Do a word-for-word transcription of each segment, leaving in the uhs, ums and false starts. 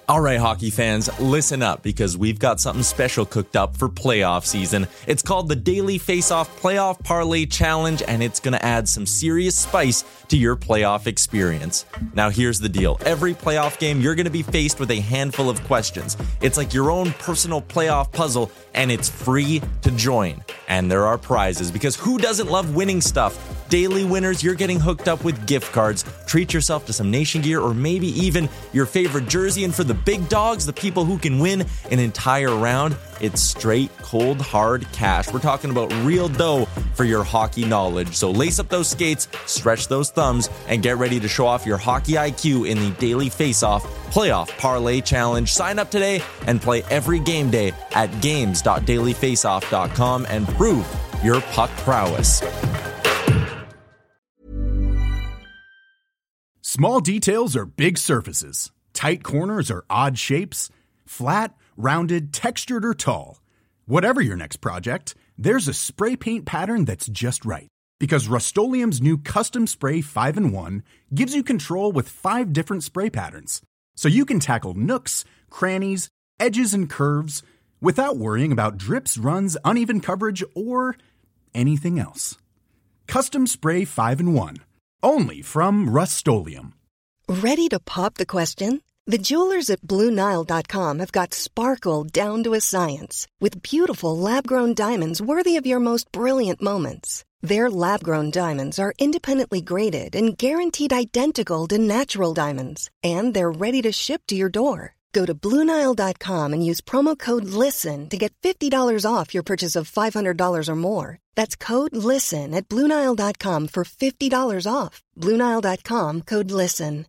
All right, hockey fans, listen up because we've got something special cooked up for playoff season. It's called the Daily Face-Off Playoff Parlay Challenge, and it's going to add some serious spice to your playoff experience. Now, here's the deal. Every playoff game, you're going to be faced with a handful of questions. It's like your own personal playoff puzzle, and it's free to join. And there are prizes, because who doesn't love winning stuff? Daily winners, you're getting hooked up with gift cards. Treat yourself to some Nation gear or maybe even your favorite jersey. And for the big dogs, the people who can win an entire round, it's straight, cold, hard cash. We're talking about real dough for your hockey knowledge. So lace up those skates, stretch those thumbs, and get ready to show off your hockey I Q in the Daily Face-Off Playoff Parlay Challenge. Sign up today and play every game day at games dot daily face off dot com and prove your puck prowess. Small details are big surfaces. Tight corners are odd shapes. Flat, rounded, textured, or tall. Whatever your next project, there's a spray paint pattern that's just right. Because Rust-Oleum's new Custom Spray five in one gives you control with five different spray patterns. So you can tackle nooks, crannies, edges, and curves without worrying about drips, runs, uneven coverage, or anything else. Custom Spray five in one. Only from Rust-Oleum. Ready to pop the question? The jewelers at Blue Nile dot com have got sparkle down to a science with beautiful lab-grown diamonds worthy of your most brilliant moments. Their lab-grown diamonds are independently graded and guaranteed identical to natural diamonds, and they're ready to ship to your door. Go to Blue Nile dot com and use promo code LISTEN to get fifty dollars off your purchase of five hundred dollars or more. That's code LISTEN at Blue Nile dot com for fifty dollars off. Blue Nile dot com, code LISTEN.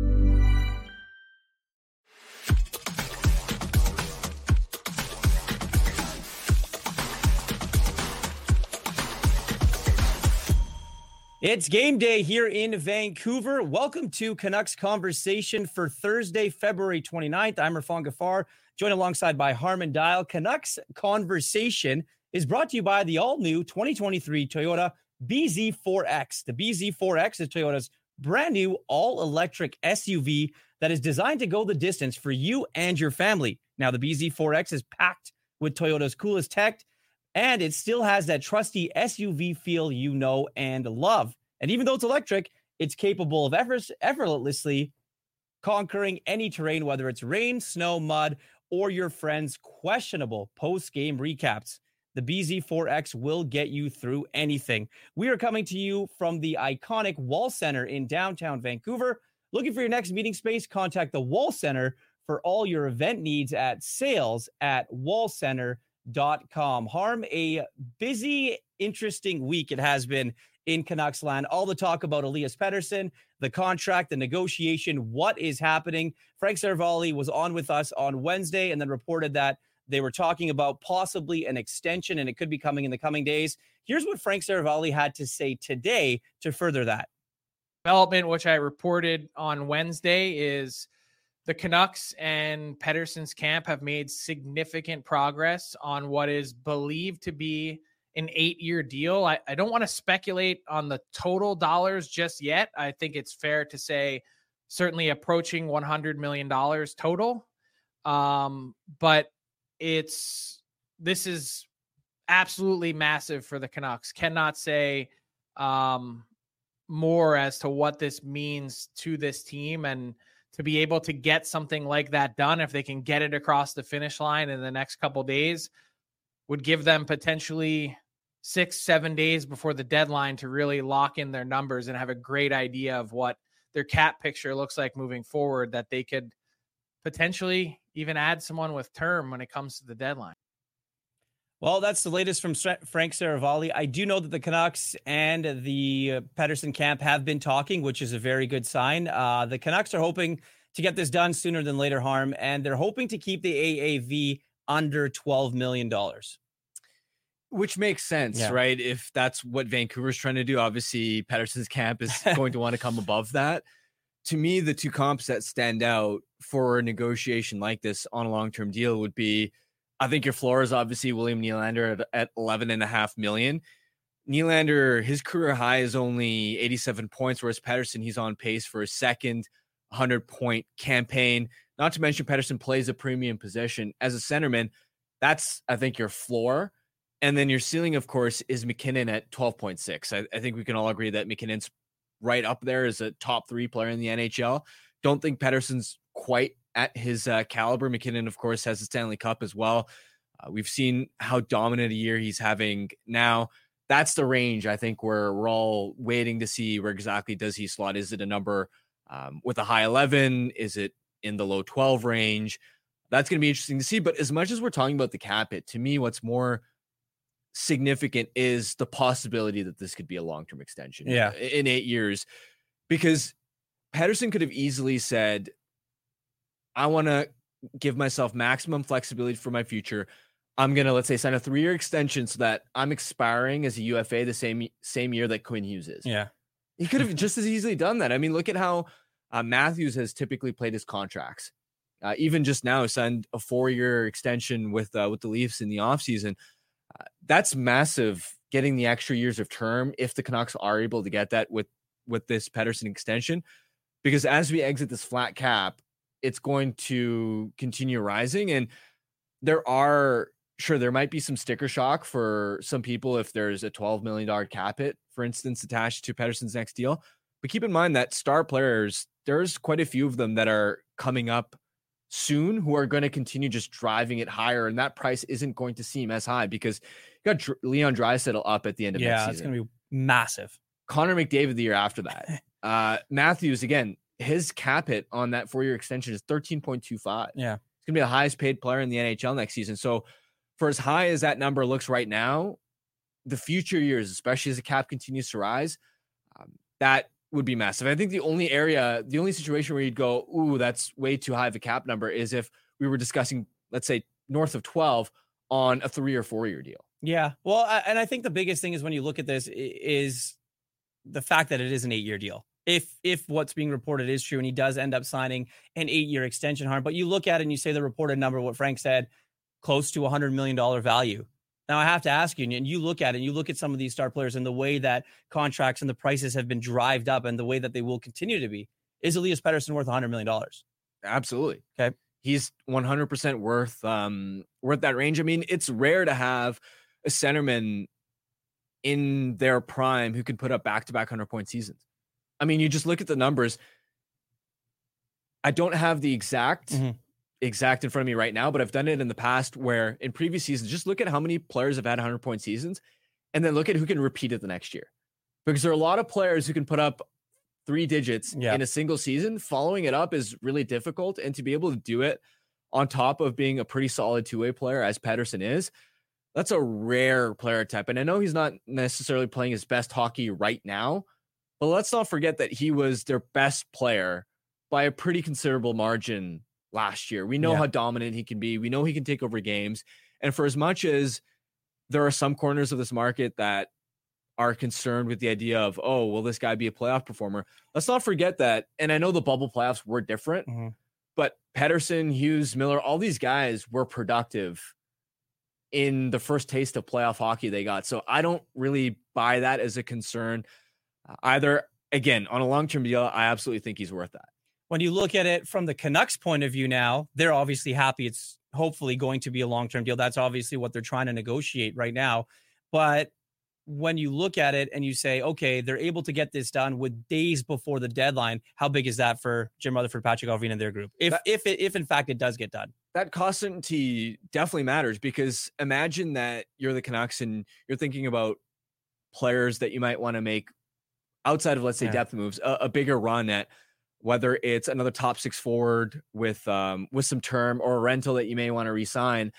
It's game day here in Vancouver. Welcome to Canucks Conversation for Thursday, February twenty-ninth. I'm Irfan Gaffar, joined alongside by Harman Dial. Canucks Conversation is brought to you by the all-new twenty twenty-three Toyota B Z four X. The B Z four X is Toyota's brand new all-electric S U V that is designed to go the distance for you and your family. Now, the B Z four X is packed with Toyota's coolest tech, and it still has that trusty S U V feel you know and love. And even though it's electric, it's capable of efforts, effortlessly conquering any terrain, whether it's rain, snow, mud, or your friends' questionable post-game recaps. The B Z four X will get you through anything. We are coming to you from the iconic Wall Center in downtown Vancouver. Looking for your next meeting space? Contact the Wall Center for all your event needs at sales at wall center dot com. Harm, a busy, interesting week it has been in Canucks land. All the talk about Elias Pettersson, the contract, the negotiation, what is happening. Frank Seravalli was on with us on Wednesday and then reported that they were talking about possibly an extension and it could be coming in the coming days. Here's what Frank Seravalli had to say today to further that. Development, which I reported on Wednesday, is the Canucks and Pettersson's camp have made significant progress on what is believed to be an eight-year deal. I, I don't want to speculate on the total dollars just yet. I think it's fair to say certainly approaching one hundred million dollars total. Um, but it's this is absolutely massive for the Canucks. Cannot say um, more as to what this means to this team, and to be able to get something like that done, if they can get it across the finish line in the next couple days, would give them potentially six, seven days before the deadline to really lock in their numbers and have a great idea of what their cap picture looks like moving forward, that they could potentially even add someone with term when it comes to the deadline. Well, that's the latest from Frank Seravalli. I do know that the Canucks and the Pettersson camp have been talking, which is a very good sign. Uh, the Canucks are hoping to get this done sooner than later, Harm, and they're hoping to keep the A A V under twelve million dollars. Which makes sense, yeah. Right? If that's what Vancouver's trying to do, obviously Pettersson's camp is going to want to come above that. To me, the two comps that stand out for a negotiation like this on a long-term deal would be, I think your floor is obviously William Nylander at, at eleven and a half million. Nylander, his career high is only eighty-seven points, whereas Pettersson, he's on pace for a second hundred point campaign. Not to mention Pettersson plays a premium position as a centerman. That's, I think, your floor. And then your ceiling, of course, is McKinnon at twelve point six. I, I think we can all agree that McKinnon's right up there as a top three player in the N H L. Don't think Pettersson's quite at his uh, caliber. McKinnon, of course, has the Stanley Cup as well. Uh, we've seen how dominant a year he's having now. That's the range, I think, where we're all waiting to see where exactly does he slot. Is it a number um, with a high eleven? Is it in the low twelve range? That's going to be interesting to see. But as much as we're talking about the cap hit, to me, what's more significant is the possibility that this could be a long-term extension yeah. in eight years. Because Pettersson could have easily said, I want to give myself maximum flexibility for my future. I'm going to, let's say, sign a three-year extension so that I'm expiring as a U F A the same same year that Quinn Hughes is. Yeah. He could have just as easily done that. I mean, look at how uh, Matthews has typically played his contracts. Uh, even just now, signed a four-year extension with uh, with the Leafs in the offseason. Uh, that's massive, getting the extra years of term if the Canucks are able to get that with, with this Pettersson extension. Because as we exit this flat cap, it's going to continue rising. And there are, sure, there might be some sticker shock for some people if there's a twelve million dollars cap hit, for instance, attached to Pettersson's next deal. But keep in mind that star players, there's quite a few of them that are coming up soon who are going to continue just driving it higher. And that price isn't going to seem as high because you got Dr- Leon Draisaitl up at the end of yeah, next season. Yeah, it's going to be massive. Connor McDavid the year after that. uh, Matthews, again, his cap hit on that four-year extension is thirteen point two five. Yeah. It's going to be the highest paid player in the N H L next season. So for as high as that number looks right now, the future years, especially as the cap continues to rise, um, that would be massive. I think the only area, the only situation where you'd go, ooh, that's way too high of a cap number is if we were discussing, let's say, north of twelve on a three or four-year deal. Yeah. Well, I, and I think the biggest thing is when you look at this is the fact that it is an eight-year deal. If if what's being reported is true and he does end up signing an eight-year extension, Harm, but you look at it and you say the reported number, what Frank said, close to one hundred million dollars value. Now, I have to ask you, and you look at it, and you look at some of these star players and the way that contracts and the prices have been drived up and the way that they will continue to be. Is Elias Pettersson worth one hundred million dollars? Absolutely. Okay. He's one hundred percent worth, um, worth that range. I mean, it's rare to have a centerman in their prime who can put up back-to-back one hundred-point seasons. I mean, you just look at the numbers. I don't have the exact mm-hmm. exact in front of me right now, but I've done it in the past where in previous seasons, just look at how many players have had one hundred-point seasons and then look at who can repeat it the next year. Because there are a lot of players who can put up three digits yeah. in a single season. Following it up is really difficult. And to be able to do it on top of being a pretty solid two-way player, as Pettersson is, that's a rare player type. And I know he's not necessarily playing his best hockey right now, but let's not forget that he was their best player by a pretty considerable margin last year. We know yeah. how dominant he can be. We know he can take over games. And for as much as there are some corners of this market that are concerned with the idea of, oh, will this guy be a playoff performer? Let's not forget that. And I know the bubble playoffs were different, mm-hmm. but Pettersson, Hughes, Miller, all these guys were productive in the first taste of playoff hockey they got. So I don't really buy that as a concern uh, either. Again, on a long-term deal, I absolutely think he's worth that. When you look at it from the Canucks point of view now, they're obviously happy it's hopefully going to be a long-term deal. That's obviously what they're trying to negotiate right now. But when you look at it and you say, okay, they're able to get this done with days before the deadline, how big is that for Jim Rutherford, Patrick Allvin, and their group? If that, if it, if in fact it does get done, that cost certainty definitely matters, because imagine that you're the Canucks and you're thinking about players that you might want to make outside of, let's say, yeah. depth moves, a, a bigger run at, whether it's another top six forward with um, with some term or a rental that you may want to re-sign.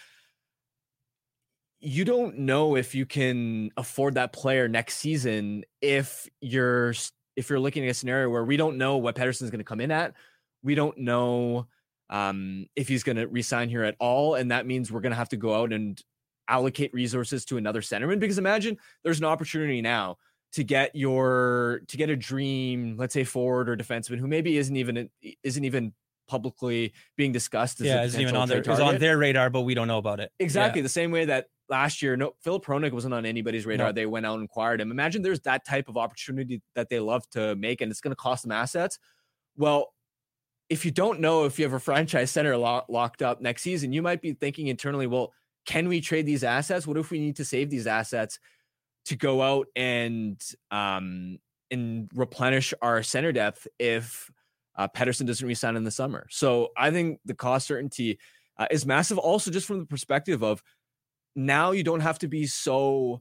You don't know if you can afford that player next season if you're if you're looking at a scenario where we don't know what Pettersson's going to come in at. We don't know um, if he's going to re-sign here at all, and that means we're going to have to go out and allocate resources to another centerman. Because imagine there's an opportunity now to get your to get a dream, let's say, forward or defenseman who maybe isn't even isn't even publicly being discussed as yeah, a isn't even on their target. is on their radar, but we don't know about it. Exactly yeah. the same way that last year, no, Philip Hronek wasn't on anybody's radar. No. They went out and acquired him. Imagine there's that type of opportunity that they love to make, and it's going to cost them assets. Well, if you don't know if you have a franchise center lo- locked up next season, you might be thinking internally, well, can we trade these assets? What if we need to save these assets to go out and um, and replenish our center depth if uh, Pettersson doesn't resign in the summer? So I think the cost certainty uh, is massive. Also, just from the perspective of now you don't have to be so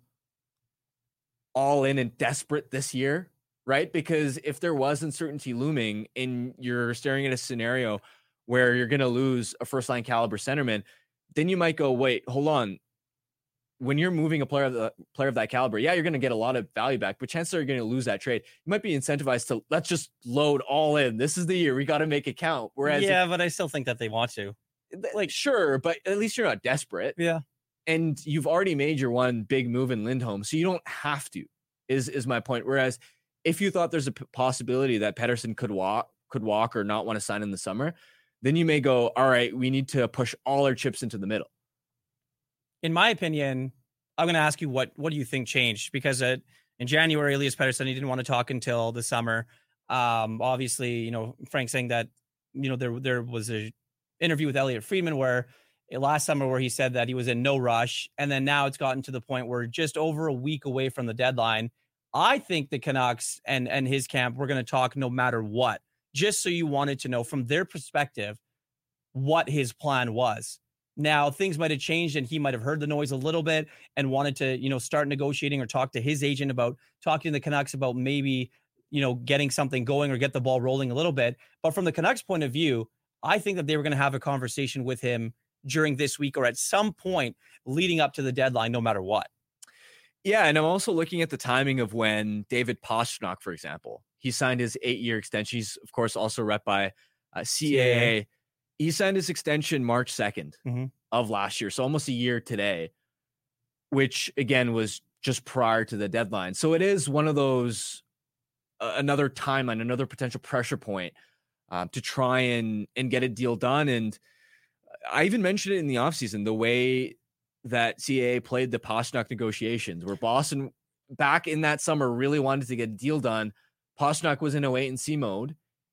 all in and desperate this year, right? Because if there was uncertainty looming and you're staring at a scenario where you're going to lose a first line caliber centerman, then you might go, wait, hold on. When you're moving a player of the player of that caliber, yeah, you're going to get a lot of value back, but chances are you're going to lose that trade. You might be incentivized to let's just load all in. This is the year we got to make it count. Whereas, yeah, if, but I still think that they want to. like, sure, but at least you're not desperate. Yeah, and you've already made your one big move in Lindholm, so you don't have to. Is is my point. Whereas, if you thought there's a p- possibility that Pettersson could walk, could walk, or not want to sign in the summer, then you may go, all right, we need to push all our chips into the middle. In my opinion, I'm going to ask you what what do you think changed? Because uh, in January, Elias Pettersson, he didn't want to talk until the summer. Um, obviously, you know, Frank saying that, you know, there there was a interview with Elliot Friedman where last summer where he said that he was in no rush, and then now it's gotten to the point where just over a week away from the deadline. I think the Canucks and and his camp, we're going to talk no matter what, just so you wanted to know from their perspective what his plan was. Now, things might have changed and he might have heard the noise a little bit and wanted to, you know, start negotiating or talk to his agent about talking to the Canucks about maybe, you know, getting something going or get the ball rolling a little bit. But from the Canucks point of view, I think that they were going to have a conversation with him during this week or at some point leading up to the deadline, no matter what. Yeah, and I'm also looking at the timing of when David Pastrnak, for example, he signed his eight-year extension. He's, of course, also rep by uh, C A A. C A A. He signed his extension March second mm-hmm. of last year, so almost a year today, which, again, was just prior to the deadline. So it is one of those, uh, another timeline, another potential pressure point uh, to try and, and get a deal done. And I even mentioned it in the offseason, the way that C A A played the Pastrnak negotiations, where Boston back in that summer really wanted to get a deal done. Pastrnak was in a wait and see mode,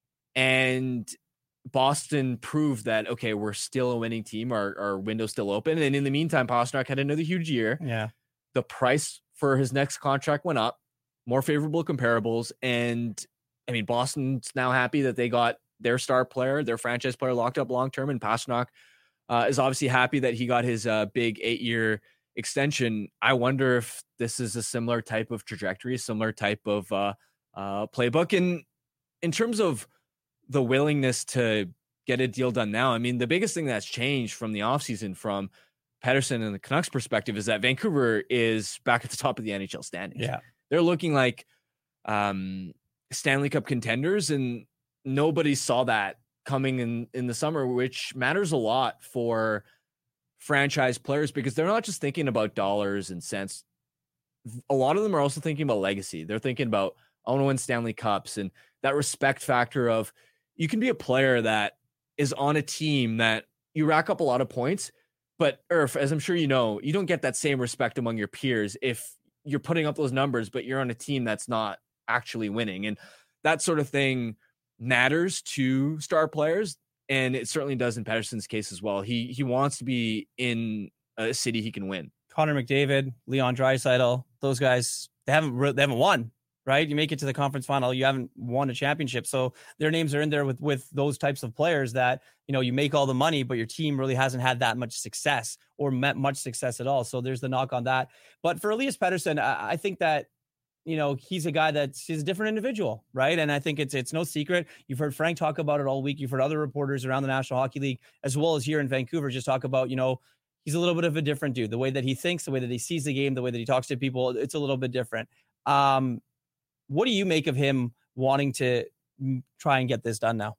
and Boston proved that, okay, we're still a winning team. Our, our window's still open. And in the meantime, Pastrnak had another huge year. Yeah. The price for his next contract went up, more favorable comparables. And I mean, Boston's now happy that they got their star player, their franchise player locked up long-term. And Pastrnak uh, is obviously happy that he got his uh, big eight-year extension. I wonder if this is a similar type of trajectory, similar type of uh, uh, playbook. And in terms of the willingness to get a deal done now, I mean, the biggest thing that's changed from the offseason from Pettersson and the Canucks perspective is that Vancouver is back at the top of the N H L standings. Yeah. They're looking like um, Stanley Cup contenders, and nobody saw that coming in, in the summer, which matters a lot for franchise players because they're not just thinking about dollars and cents. A lot of them are also thinking about legacy. They're thinking about, I want to win Stanley Cups, and that respect factor of, you can be a player that is on a team that you rack up a lot of points, but Irf, as I'm sure you know, you don't get that same respect among your peers if you're putting up those numbers, but you're on a team that's not actually winning. And that sort of thing matters to star players. And it certainly does in Pettersson's case as well. He he wants to be in a city he can win. Connor McDavid, Leon Draisaitl, those guys, they haven't they haven't won. Right? You make it to the conference final, you haven't won a championship. So their names are in there with, with those types of players that, you know, you make all the money, but your team really hasn't had that much success or met much success at all. So there's the knock on that. But for Elias Pettersson, I, I think that, you know, he's a guy that's he's a different individual, right? And I think it's it's no secret. You've heard Frank talk about it all week. You've heard other reporters around the National Hockey League, as well as here in Vancouver, just talk about, you know, he's a little bit of a different dude. The way that he thinks, the way that he sees the game, the way that he talks to people, it's a little bit different. Um, What do you make of him wanting to try and get this done now?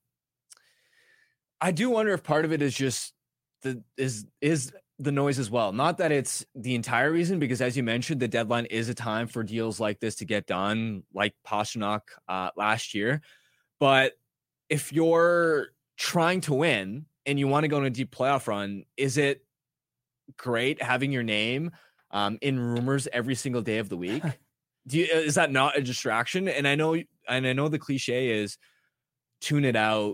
I do wonder if part of it is just the is is the noise as well. Not that it's the entire reason, because as you mentioned, the deadline is a time for deals like this to get done, like Pastrnak uh, last year. But if you're trying to win and you want to go on a deep playoff run, is it great having your name um, in rumors every single day of the week? Do you, is that not a distraction? And I know, and I know the cliche is tune it out,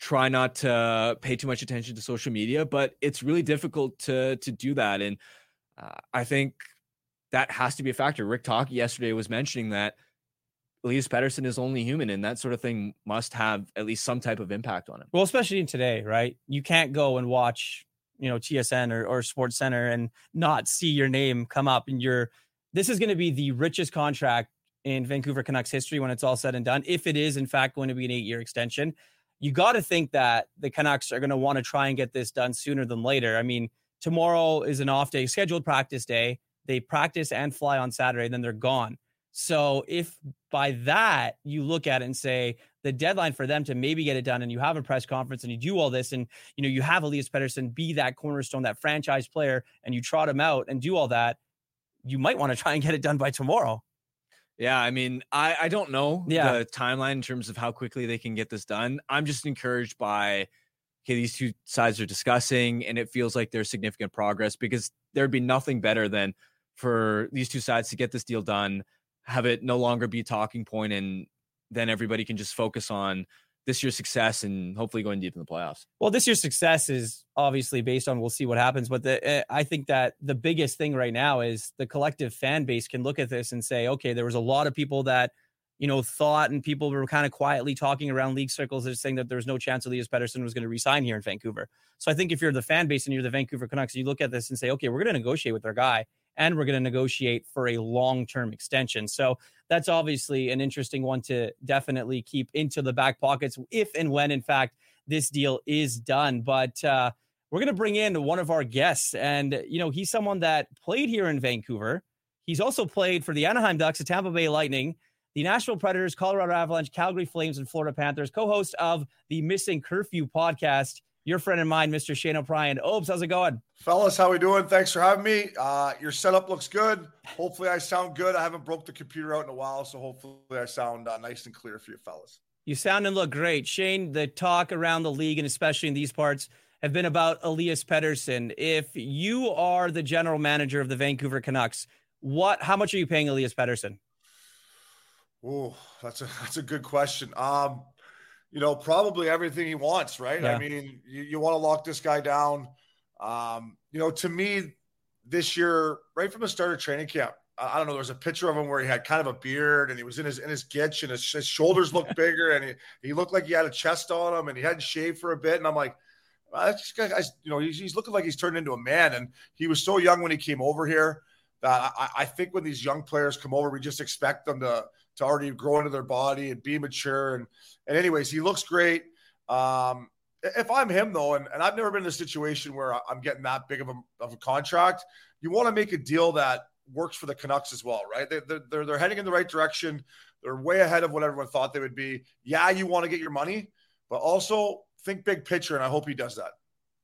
try not to pay too much attention to social media, but it's really difficult to to do that. And uh, I think that has to be a factor. Rick Tocchet yesterday was mentioning that Elias Pettersson is only human, and that sort of thing must have at least some type of impact on him. Well, especially in today, right? You can't go and watch, you know, T S N or, or Sports Center and not see your name come up. And you're, this is going to be the richest contract in Vancouver Canucks history when it's all said and done. If it is, in fact, going to be an eight-year extension, you got to think that the Canucks are going to want to try and get this done sooner than later. I mean, tomorrow is an off day, scheduled practice day. They practice and fly on Saturday, then they're gone. So if by that you look at it and say the deadline for them to maybe get it done, and you have a press conference and you do all this, and you know you have Elias Pettersson be that cornerstone, that franchise player, and you trot him out and do all that, you might want to try and get it done by tomorrow. Yeah, I mean, I, I don't know yeah. the timeline in terms of how quickly they can get this done. I'm just encouraged by, okay, these two sides are discussing, and it feels like there's significant progress, because there'd be nothing better than for these two sides to get this deal done, have it no longer be a talking point, and then everybody can just focus on this year's success and hopefully going deep in the playoffs. Well, this year's success is obviously based on, we'll see what happens. But the, uh, I think that the biggest thing right now is the collective fan base can look at this and say, okay, there was a lot of people that, you know, thought, and people were kind of quietly talking around league circles that saying that there was no chance Elias Pettersson was going to resign here in Vancouver. So I think if you're the fan base and you're the Vancouver Canucks, you look at this and say, okay, we're going to negotiate with our guy, and we're going to negotiate for a long-term extension. So that's obviously an interesting one to definitely keep into the back pockets if and when, in fact, this deal is done. But uh, we're going to bring in one of our guests. And, you know, he's someone that played here in Vancouver. He's also played for the Anaheim Ducks, the Tampa Bay Lightning, the Nashville Predators, Colorado Avalanche, Calgary Flames, and Florida Panthers, co-host of the Missing Curfew podcast. Your friend and mine, Mister Shane O'Brien. Obes, how's it going? Fellas, how we doing? Thanks for having me. Uh, your setup looks good. Hopefully I sound good. I haven't broke the computer out in a while, so hopefully I sound uh, nice and clear for you fellas. You sound and look great. Shane, the talk around the league, and especially in these parts, have been about Elias Pettersson. If you are the general manager of the Vancouver Canucks, what? how much are you paying Elias Pettersson? Oh, that's a that's a good question. Um, you know, probably everything he wants, right? Yeah. I mean, you, you want to lock this guy down. Um, you know, to me, this year, right from the start of training camp, I, I don't know, there was a picture of him where he had kind of a beard, and he was in his in his gitch, and his, his shoulders looked bigger, and he, he looked like he had a chest on him, and he hadn't shaved for a bit. And I'm like, well, this guy, you know, he's, he's looking like he's turned into a man. And he was so young when he came over here that I, I think when these young players come over, we just expect them to to already grow into their body and be mature. And, and anyways, he looks great. Um, if I'm him though, and, and I've never been in a situation where I'm getting that big of a, of a contract, you want to make a deal that works for the Canucks as well, right? They, they're, they're, they're heading in the right direction. They're way ahead of what everyone thought they would be. Yeah, you want to get your money, but also think big picture. And I hope he does that.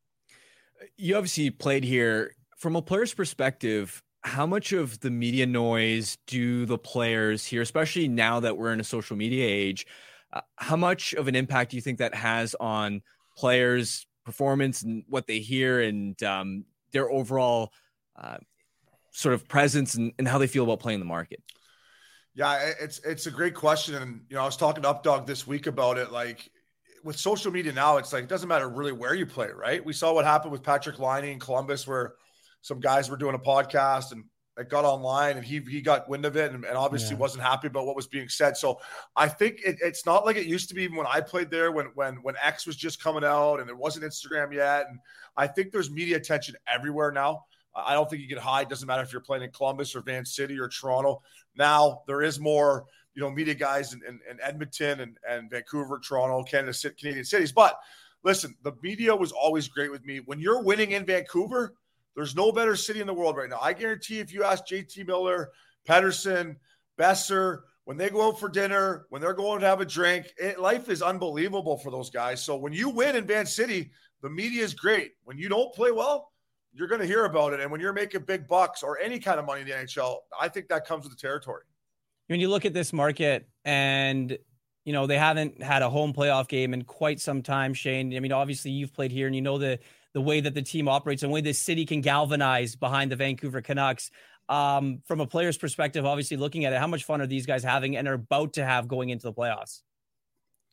You obviously played here. From a player's perspective, how much of the media noise do the players here, especially now that we're in a social media age, uh, how much of an impact do you think that has on players' performance and what they hear, and um, their overall uh, sort of presence and, and how they feel about playing the market? Yeah, it's it's a great question. And, you know, I was talking to Updog this week about it. Like, with social media now, it's like, it doesn't matter really where you play, right? We saw what happened with Patrick Laine in Columbus, where some guys were doing a podcast and it got online, and he he got wind of it, and, and obviously yeah. wasn't happy about what was being said. So I think it, it's not like it used to be even when I played there, when when when X was just coming out and there wasn't Instagram yet. And I think there's media attention everywhere now. I don't think you can hide. Doesn't matter if you're playing in Columbus or Van City or Toronto. Now there is more, you know, media guys in, in, in Edmonton and, and Vancouver, Toronto, Canada, Canadian cities. But listen, the media was always great with me. When you're winning in Vancouver, there's no better city in the world right now. I guarantee if you ask J T Miller, Pettersson, Besser, when they go out for dinner, when they're going to have a drink, it, life is unbelievable for those guys. So when you win in Van City, the media is great. When you don't play well, you're going to hear about it. And when you're making big bucks or any kind of money in the N H L, I think that comes with the territory. When you look at this market, and, you know, they haven't had a home playoff game in quite some time, Shane. I mean, obviously you've played here and you know the the way that the team operates and the way this city can galvanize behind the Vancouver Canucks. Um, from a player's perspective, obviously looking at it, how much fun are these guys having and are about to have going into the playoffs?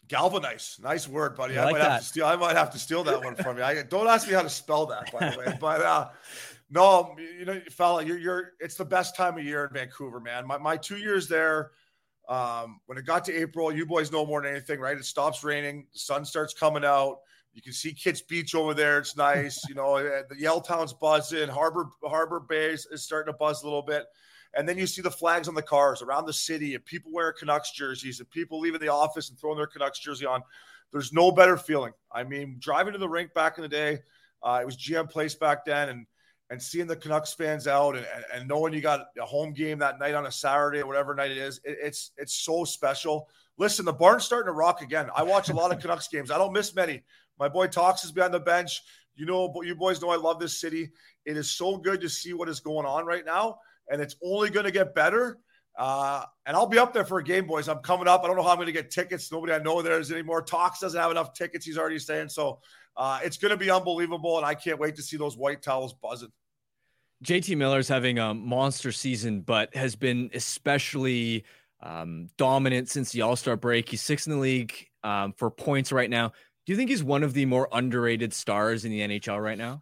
Galvanize. Nice word, buddy. I, I like might that. have to steal. I might have to steal that one from you. I, don't ask me how to spell that, by the way. But uh, no, you know, fella, you're, you're, it's the best time of year in Vancouver, man. My, my two years there, um, when it got to April, you boys know more than anything, right? It stops raining. The sun starts coming out. You can see Kids Beach over there. It's nice. You know, the Yellowtown's buzzing. Harbor, Harbor Bay is starting to buzz a little bit. And then you see the flags on the cars around the city and people wearing Canucks jerseys and people leaving the office and throwing their Canucks jersey on. There's no better feeling. I mean, driving to the rink back in the day, uh, it was G M Place back then, and and seeing the Canucks fans out and, and, and knowing you got a home game that night on a Saturday or whatever night it is, it, it's it's so special. Listen, the barn's starting to rock again. I watch a lot of Canucks games. I don't miss many. My boy Tox is behind the bench. You know, you boys know I love this city. It is so good to see what is going on right now. And it's only going to get better. Uh, and I'll be up there for a game, boys. I'm coming up. I don't know how I'm going to get tickets. Nobody I know there is anymore. Tox doesn't have enough tickets, he's already saying. So uh, it's going to be unbelievable, and I can't wait to see those white towels buzzing. J T Miller's having a monster season, but has been especially um, dominant since the All-Star break. He's sixth in the league um, for points right now. Do you think he's one of the more underrated stars in the N H L right now?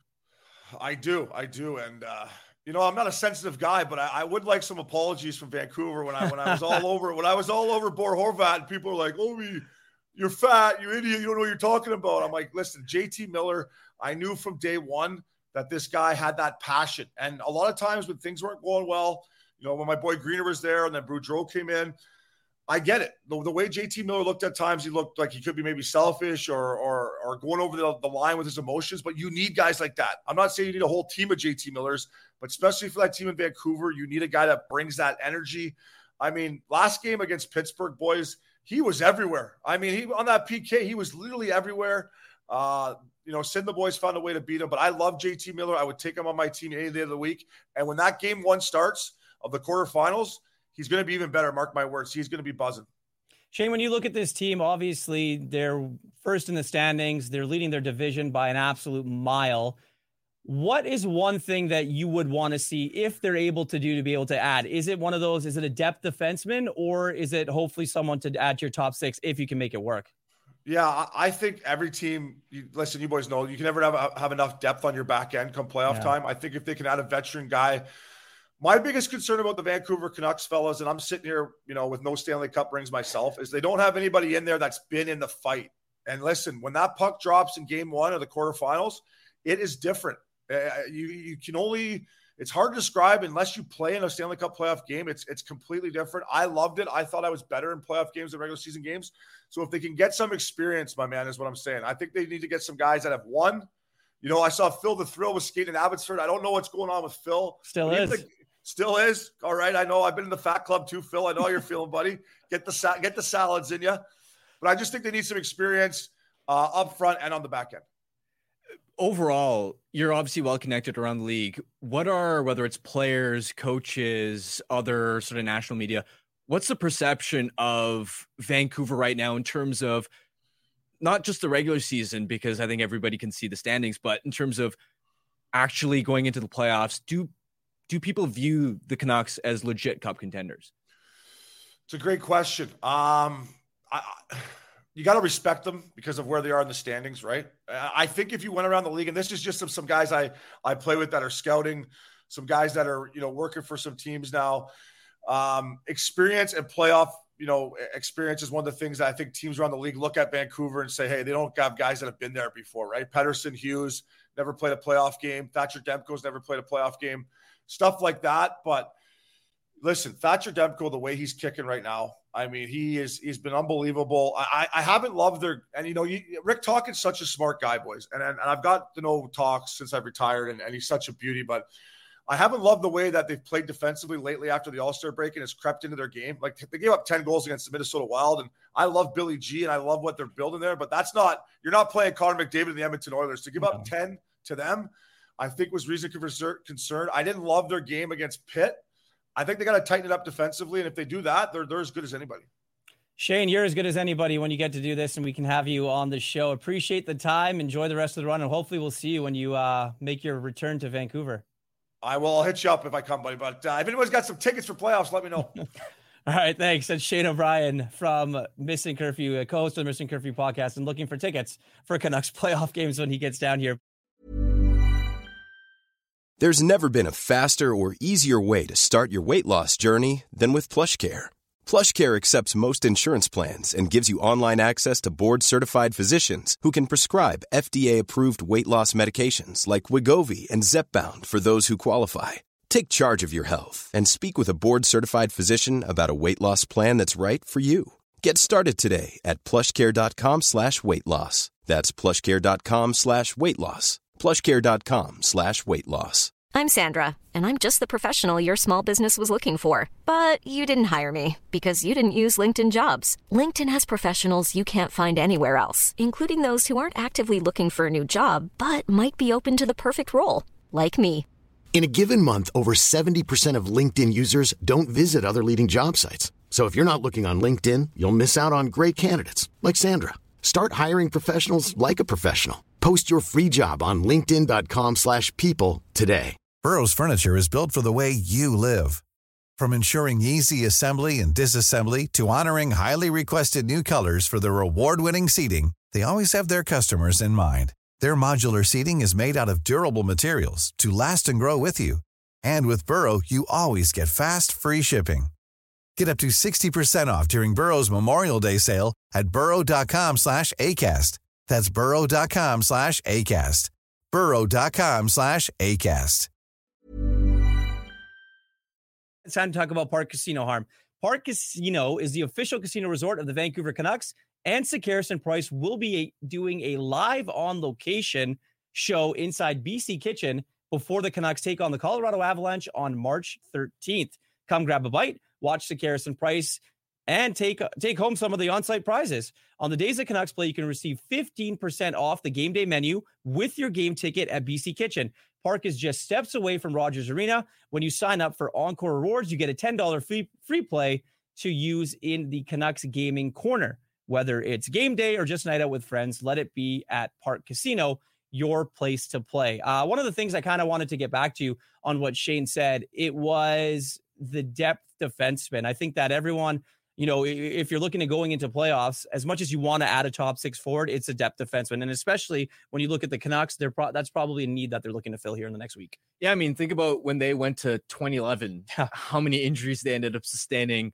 I do. I do. And, uh, you know, I'm not a sensitive guy, but I, I would like some apologies from Vancouver when I when I was all over when I was all over Bo Horvat, and people were like, "Oh, you're fat, you idiot, you don't know what you're talking about." I'm like, listen, J T Miller, I knew from day one that this guy had that passion, and a lot of times when things weren't going well, you know, when my boy Greener was there and then Boudreau came in, I get it. The, the way J T Miller looked at times, he looked like he could be maybe selfish or or or going over the, the line with his emotions, but you need guys like that. I'm not saying you need a whole team of J T Millers, but especially for that team in Vancouver, you need a guy that brings that energy. I mean, last game against Pittsburgh, boys, he was everywhere. I mean, he on that P K, he was literally everywhere. Uh, you know, Sid and the boys found a way to beat him, but I love J T Miller. I would take him on my team any day of the week. And when that game one starts of the quarterfinals, he's going to be even better. Mark my words. He's going to be buzzing. Shane, when you look at this team, obviously they're first in the standings. They're leading their division by an absolute mile. What is one thing that you would want to see if they're able to do to be able to add? Is it one of those, is it a depth defenseman, or is it hopefully someone to add to your top six if you can make it work? Yeah, I think every team, you, listen, you boys know, you can never have, have enough depth on your back end come playoff Yeah. time. I think if they can add a veteran guy, my biggest concern about the Vancouver Canucks, fellas, and I'm sitting here, you know, with no Stanley Cup rings myself, is they don't have anybody in there that's been in the fight. And listen, when that puck drops in game one of the quarterfinals, it is different. Uh, you you can only, it's hard to describe unless you play in a Stanley Cup playoff game. It's it's completely different. I loved it. I thought I was better in playoff games than regular season games. So if they can get some experience, my man, is what I'm saying. I think they need to get some guys that have won. You know, I saw Phil the Thrill was skating in Abbotsford. I don't know what's going on with Phil. Still But is. even the- Still is. All right. I know I've been in the fat club too, Phil. I know how you're feeling, buddy. Get the sa- get the salads in you. But I just think they need some experience uh, up front and on the back end. Overall, you're obviously well connected around the league. What are, whether it's players, coaches, other sort of national media, what's the perception of Vancouver right now in terms of not just the regular season, because I think everybody can see the standings, but in terms of actually going into the playoffs? Do Do people view the Canucks as legit cup contenders? It's a great question. Um, I, you got to respect them because of where they are in the standings, right? I think if you went around the league, and this is just some, some guys I, I play with that are scouting, some guys that are, you know, working for some teams now, um, experience and playoff, you know, experience is one of the things that I think teams around the league look at Vancouver and say, hey, they don't have guys that have been there before, right? Pettersson, Hughes never played a playoff game. Thatcher Demko's never played a playoff game. Stuff like that. But listen, Thatcher Demko, the way he's kicking right now, I mean, he is, he's been unbelievable. I, I haven't loved their, and you know, you, Rick Tocchet's such a smart guy, boys. And, and, and I've got to know Talk since I've retired, and, and he's such a beauty, but I haven't loved the way that they've played defensively lately after the All-Star break, and it's crept into their game. Like, they gave up ten goals against the Minnesota Wild, and I love Billy G, and I love what they're building there, but that's not, you're not playing Connor McDavid and the Edmonton Oilers. To give up ten to them, I think was reason for concern. I didn't love their game against Pitt. I think they got to tighten it up defensively, and if they do that, they're they're as good as anybody. Shane, you're as good as anybody when you get to do this, and we can have you on the show. Appreciate the time. Enjoy the rest of the run, and hopefully we'll see you when you uh, make your return to Vancouver. I will. I'll hit you up if I come, buddy. But uh, if anyone's got some tickets for playoffs, let me know. All right, thanks. That's Shane O'Brien from Missing Curfew, a co-host of the Missing Curfew podcast, and looking for tickets for Canucks playoff games when he gets down here. There's never been a faster or easier way to start your weight loss journey than with PlushCare. PlushCare accepts most insurance plans and gives you online access to board-certified physicians who can prescribe F D A-approved weight loss medications like Wegovy and Zepbound for those who qualify. Take charge of your health and speak with a board-certified physician about a weight loss plan that's right for you. Get started today at plushcare.com slash weight loss. That's plushcare.com slash weight loss. plushcare.com slash weight loss. I'm Sandra, and I'm just the professional your small business was looking for. But you didn't hire me because you didn't use LinkedIn Jobs. LinkedIn has professionals you can't find anywhere else, including those who aren't actively looking for a new job, but might be open to the perfect role, like me. In a given month, over seventy percent of LinkedIn users don't visit other leading job sites. So if you're not looking on LinkedIn, you'll miss out on great candidates like Sandra. Start hiring professionals like a professional. Post your free job on linkedin.com slash people today. Burrow's furniture is built for the way you live. From ensuring easy assembly and disassembly to honoring highly requested new colors for their award-winning seating, they always have their customers in mind. Their modular seating is made out of durable materials to last and grow with you. And with Burrow, you always get fast, free shipping. Get up to sixty percent off during Burrow's Memorial Day sale at burrow.com slash ACAST. That's burrow.com slash ACAST. burrow.com slash ACAST. It's time to talk about Park Casino, Harm. Park Casino is the official casino resort of the Vancouver Canucks, and Sekeres and Price will be a, doing a live on location show inside B C Kitchen before the Canucks take on the Colorado Avalanche on March thirteenth. Come grab a bite, watch Sekeres and Price, and take take home some of the on-site prizes. On the days that Canucks play, you can receive fifteen percent off the game day menu with your game ticket at B C Kitchen. Park is just steps away from Rogers Arena. When you sign up for Encore Rewards, you get a ten dollars free, free play to use in the Canucks gaming corner. Whether it's game day or just night out with friends, let it be at Park Casino, your place to play. Uh, one of the things I kind of wanted to get back to on what Shane said, it was the depth defenseman. I think that everyone, you know, if you're looking at going into playoffs, as much as you want to add a top six forward, it's a depth defenseman. And especially when you look at the Canucks, they're pro- that's probably a need that they're looking to fill here in the next week. Yeah, I mean, think about when they went to twenty eleven, how many injuries they ended up sustaining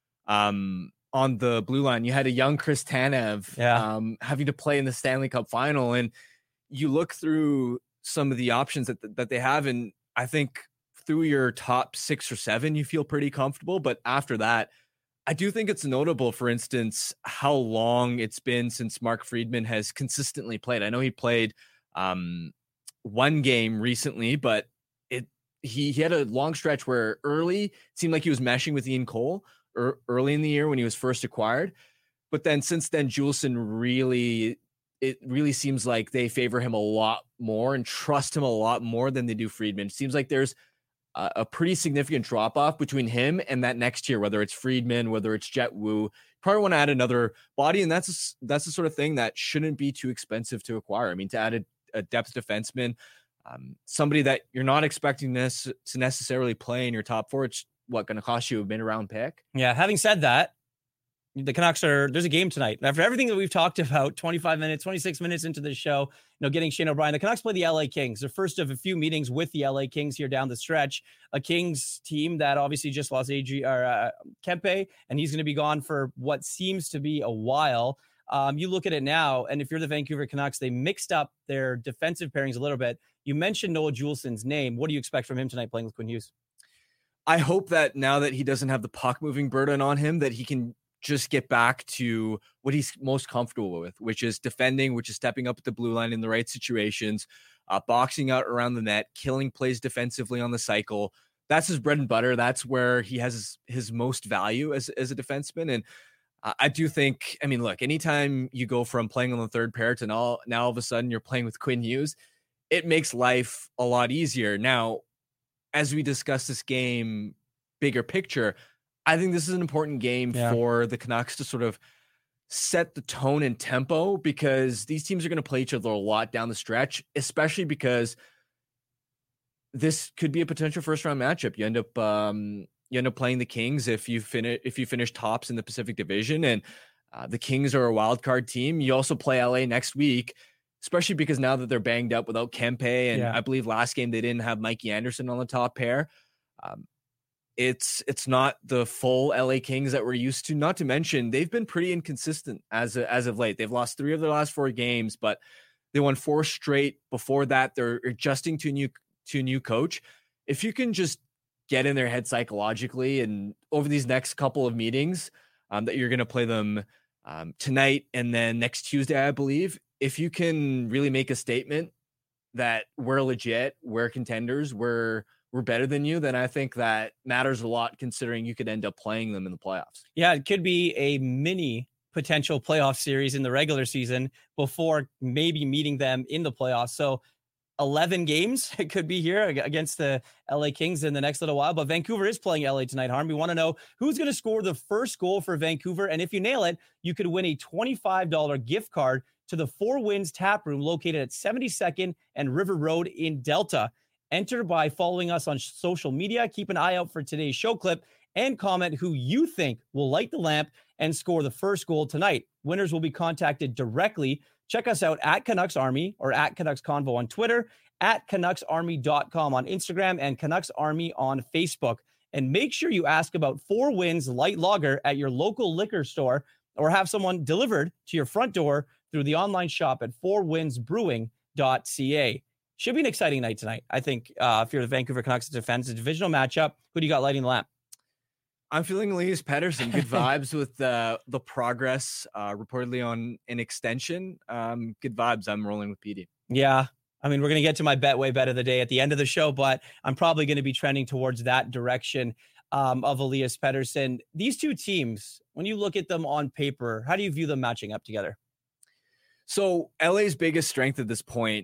um, on the blue line. You had a young Chris Tanev yeah. um, having to play in the Stanley Cup final. And you look through some of the options that, that they have, and I think through your top six or seven, you feel pretty comfortable. But after that, I do think it's notable, for instance, how long it's been since Mark Friedman has consistently played. I know he played um, one game recently, but it he, he had a long stretch where early it seemed like he was meshing with Ian Cole er, early in the year when he was first acquired. But then since then, Juleson really, it really seems like they favor him a lot more and trust him a lot more than they do Friedman. It seems like there's a, a pretty significant drop off between him and that next tier, whether it's Friedman, whether it's Jet Wu. Probably want to add another body, and that's that's the sort of thing that shouldn't be too expensive to acquire. I mean, to add a, a depth defenseman, um, somebody that you're not expecting this to necessarily play in your top four, it's what going to cost you a mid-round pick. Yeah. Having said that, the Canucks are, there's a game tonight. After everything that we've talked about, twenty-five minutes, twenty-six minutes into the show, you know, getting Shane O'Brien, the Canucks play the L A Kings. Their first of a few meetings with the L A Kings here down the stretch. A Kings team that obviously just lost A G or uh, Kempe, and he's going to be gone for what seems to be a while. Um, you look at it now, and if you're the Vancouver Canucks, they mixed up their defensive pairings a little bit. You mentioned Noah Juleson's name. What do you expect from him tonight playing with Quinn Hughes? I hope that now that he doesn't have the puck moving burden on him, that he can just get back to what he's most comfortable with, which is defending, which is stepping up at the blue line in the right situations, uh, boxing out around the net, killing plays defensively on the cycle. That's his bread and butter. That's where he has his, his most value as, as a defenseman. And uh, I do think, I mean, look, anytime you go from playing on the third pair to now, now all of a sudden you're playing with Quinn Hughes, it makes life a lot easier. Now, as we discuss this game, bigger picture, I think this is an important game yeah. for the Canucks to sort of set the tone and tempo, because these teams are going to play each other a lot down the stretch, especially because this could be a potential first round matchup. You end up um, you end up playing the Kings if you finish if you finish tops in the Pacific Division, and uh, the Kings are a wild card team. You also play L A next week, especially because now that they're banged up without Kempe, and yeah. I believe last game they didn't have Mikey Anderson on the top pair. Um, it's it's not the full L A Kings that we're used to. Not to mention they've been pretty inconsistent as as of late. They've lost three of their last four games, but they won four straight before that. They're adjusting to a new to a new coach. If you can just get in their head psychologically, and over these next couple of meetings um, that you're going to play them um, tonight and then next Tuesday, I believe, if you can really make a statement that we're legit, we're contenders, we're we're better than you, then I think that matters a lot, considering you could end up playing them in the playoffs. Yeah, it could be a mini potential playoff series in the regular season before maybe meeting them in the playoffs. So eleven games it could be here against the L A Kings in the next little while. But Vancouver is playing L A tonight, Harm. We want to know who's going to score the first goal for Vancouver. And if you nail it, you could win a twenty-five dollars gift card to the Four Winds Tap Room located at seventy-second and River Road in Delta. Enter by following us on social media. Keep an eye out for today's show clip and comment who you think will light the lamp and score the first goal tonight. Winners will be contacted directly. Check us out at Canucks Army or at Canucks Convo on Twitter, at Canucks Army dot com on Instagram, and Canucks Army on Facebook. And make sure you ask about Four Winds Light Lager at your local liquor store, or have someone delivered to your front door through the online shop at four winds brewing dot c a. Should be an exciting night tonight. I think uh, if you're the Vancouver Canucks defense, a divisional matchup. Who do you got lighting the lamp? I'm feeling Elias Pettersson. Good vibes with the the progress uh, reportedly on an extension. Um, good vibes. I'm rolling with P D. Yeah. I mean, we're going to get to my bet way bet of the day at the end of the show, but I'm probably going to be trending towards that direction um, of Elias Pettersson. These two teams, when you look at them on paper, how do you view them matching up together? So L A's biggest strength at this point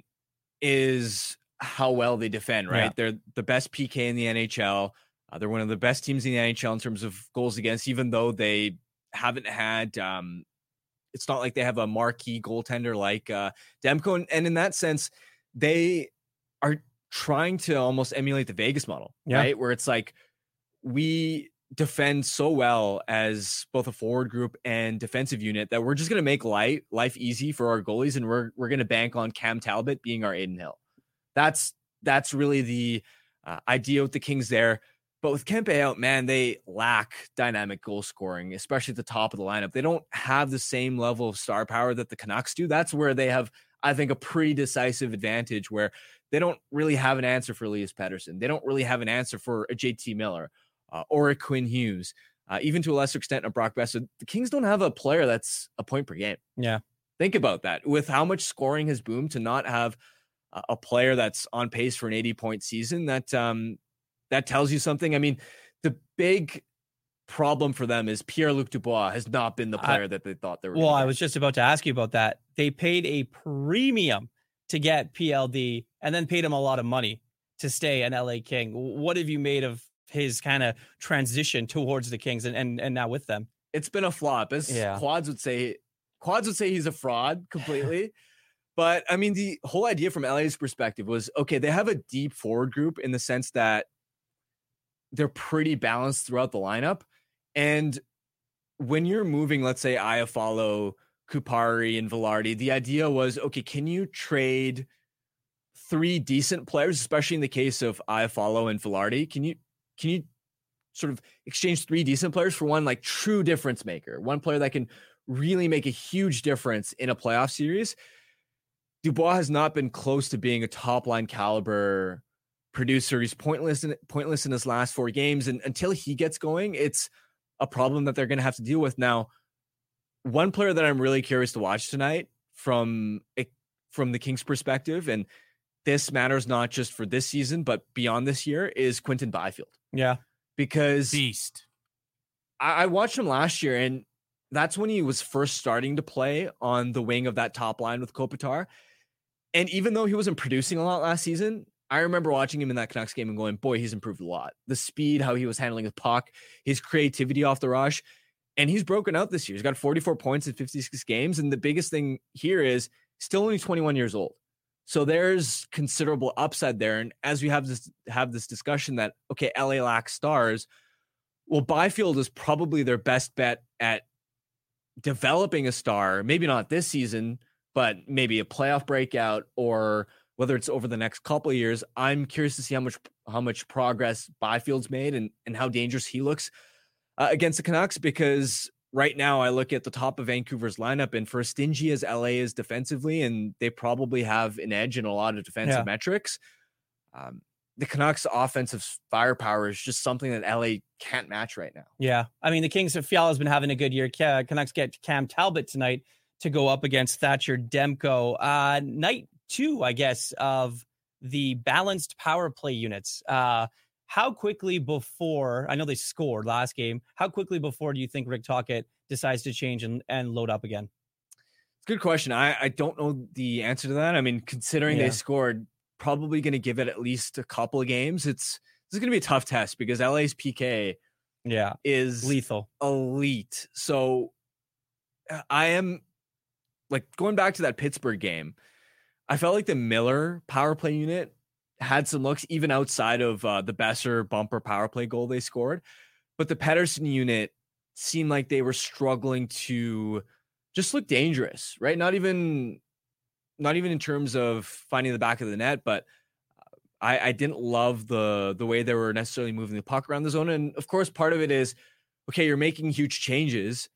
is how well they defend, right? Yeah. They're the best P K in the N H L. Uh, they're one of the best teams in the N H L in terms of goals against, even though they haven't had, um, it's not like they have a marquee goaltender like uh, Demko. And, and in that sense, they are trying to almost emulate the Vegas model, yeah. right? Where it's like, we defend so well as both a forward group and defensive unit that we're just going to make life, life easy for our goalies. And we're, we're going to bank on Cam Talbot being our Aiden Hill. That's, that's really the uh, idea with the Kings there. But with Kempe out, man, they lack dynamic goal scoring, especially at the top of the lineup. They don't have the same level of star power that the Canucks do. That's where they have, I think, a pretty decisive advantage, where they don't really have an answer for Elias Pettersson. They don't really have an answer for a J T Miller uh, or a Quinn Hughes, uh, even to a lesser extent a Brock Boeser. The Kings don't have a player that's a point per game. Yeah. Think about that. With how much scoring has boomed, to not have a, a player that's on pace for an eighty-point season, that um, that tells you something. I mean, the big problem for them is Pierre-Luc Dubois has not been the player I, that they thought they were. Well, I was just about to ask you about that. They paid a premium to get P L D and then paid him a lot of money to stay an L A King. What have you made of his kind of transition towards the Kings and, and, and now with them? It's been a flop. As yeah. Quads would say, Quads would say he's a fraud completely. But I mean, the whole idea from L A's perspective was, okay, they have a deep forward group in the sense that they're pretty balanced throughout the lineup. And when you're moving, let's say, Iafallo, Kupari, and Velarde, the idea was, okay, can you trade three decent players, especially in the case of Iafallo and Velarde? Can you can you sort of exchange three decent players for one like true difference maker, one player that can really make a huge difference in a playoff series? Dubois has not been close to being a top line caliber producer. He's pointless in, pointless in his last four games. And until he gets going, it's a problem that they're going to have to deal with. Now, one player that I'm really curious to watch tonight from, from the Kings perspective, and this matters not just for this season, but beyond this year, is Quinton Byfield. Yeah. Because Beast. I, I watched him last year, and that's when he was first starting to play on the wing of that top line with Kopitar. And even though he wasn't producing a lot last season, I remember watching him in that Canucks game and going, boy, he's improved a lot. The speed, how he was handling the puck, his creativity off the rush. And he's broken out this year. He's got forty-four points in fifty-six games. And the biggest thing here is still only twenty-one years old. So there's considerable upside there. And as we have this have this discussion that, okay, L A lacks stars, Well, Byfield is probably their best bet at developing a star, maybe not this season, but maybe a playoff breakout, or whether it's over the next couple of years. I'm curious to see how much how much progress Byfield's made and, and how dangerous he looks uh, against the Canucks, because right now I look at the top of Vancouver's lineup, and for as stingy as L A is defensively, and they probably have an edge in a lot of defensive yeah. metrics, um, the Canucks offensive firepower is just something that L A can't match right now. Yeah. I mean, the Kings of Fiala's been having a good year. Canucks get Cam Talbot tonight to go up against Thatcher Demko. Uh, night two, I guess, of the balanced power play units. Uh, how quickly before, I know they scored last game, how quickly before do you think Rick Tocchet decides to change and, and load up again? It's a good question. I, I don't know the answer to that. I mean, considering yeah. they scored, probably going to give it at least a couple of games. It's this is going to be a tough test because L A's P K yeah, is lethal, elite. So I am like going back to that Pittsburgh game. I felt like the Miller power play unit had some looks even outside of uh, the Besser bumper power play goal they scored. But the Pettersson unit seemed like they were struggling to just look dangerous, right? Not even Not even in terms of finding the back of the net, but I, I didn't love the the way they were necessarily moving the puck around the zone. And of course, part of it is, okay, you're making huge changes.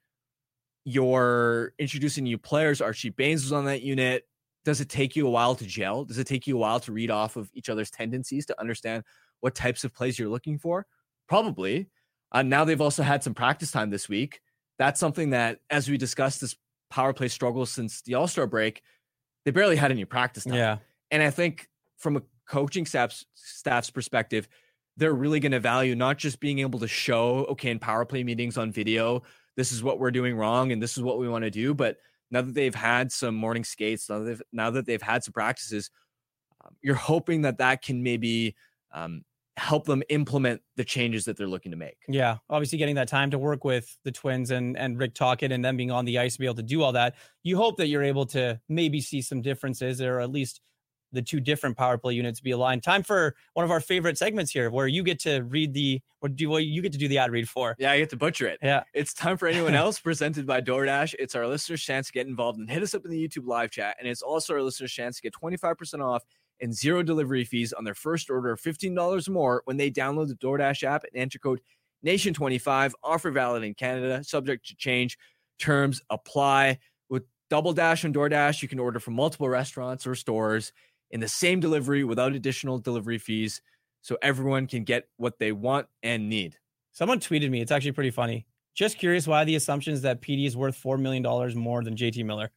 You're introducing new players. Archie Bains was on that unit. Does it take you a while to gel? Does it take you a while to read off of each other's tendencies to understand what types of plays you're looking for? Probably. Uh, now they've also had some practice time this week. That's something that, as we discussed, this power play struggle since the All-Star break, they barely had any practice time. Yeah. And I think from a coaching staff's, staff's perspective, they're really going to value not just being able to show, okay, in power play meetings on video, this is what we're doing wrong and this is what we want to do. But now that they've had some morning skates, now that they've, now that they've had some practices, um, you're hoping that that can maybe um, help them implement the changes that they're looking to make. Yeah. Obviously getting that time to work with the Twins and, and Rick Tocchet and them being on the ice to be able to do all that. You hope that you're able to maybe see some differences, or at least the two different power play units be aligned. Time for one of our favorite segments here where you get to read the, or do what you get to do the ad read for. Yeah, I get to butcher it. Yeah. It's Time for Anyone Else, presented by DoorDash. It's our listeners' chance to get involved and hit us up in the YouTube live chat. And it's also our listeners' chance to get twenty-five percent off and zero delivery fees on their first order of fifteen dollars or more when they download the DoorDash app and enter code nation twenty-five. Offer valid in Canada, subject to change. Terms apply. With Double Dash and DoorDash, you can order from multiple restaurants or stores in the same delivery without additional delivery fees, so everyone can get what they want and need. Someone tweeted me. It's actually pretty funny. Just curious why the assumption is that P D is worth four million dollars more than J T Miller.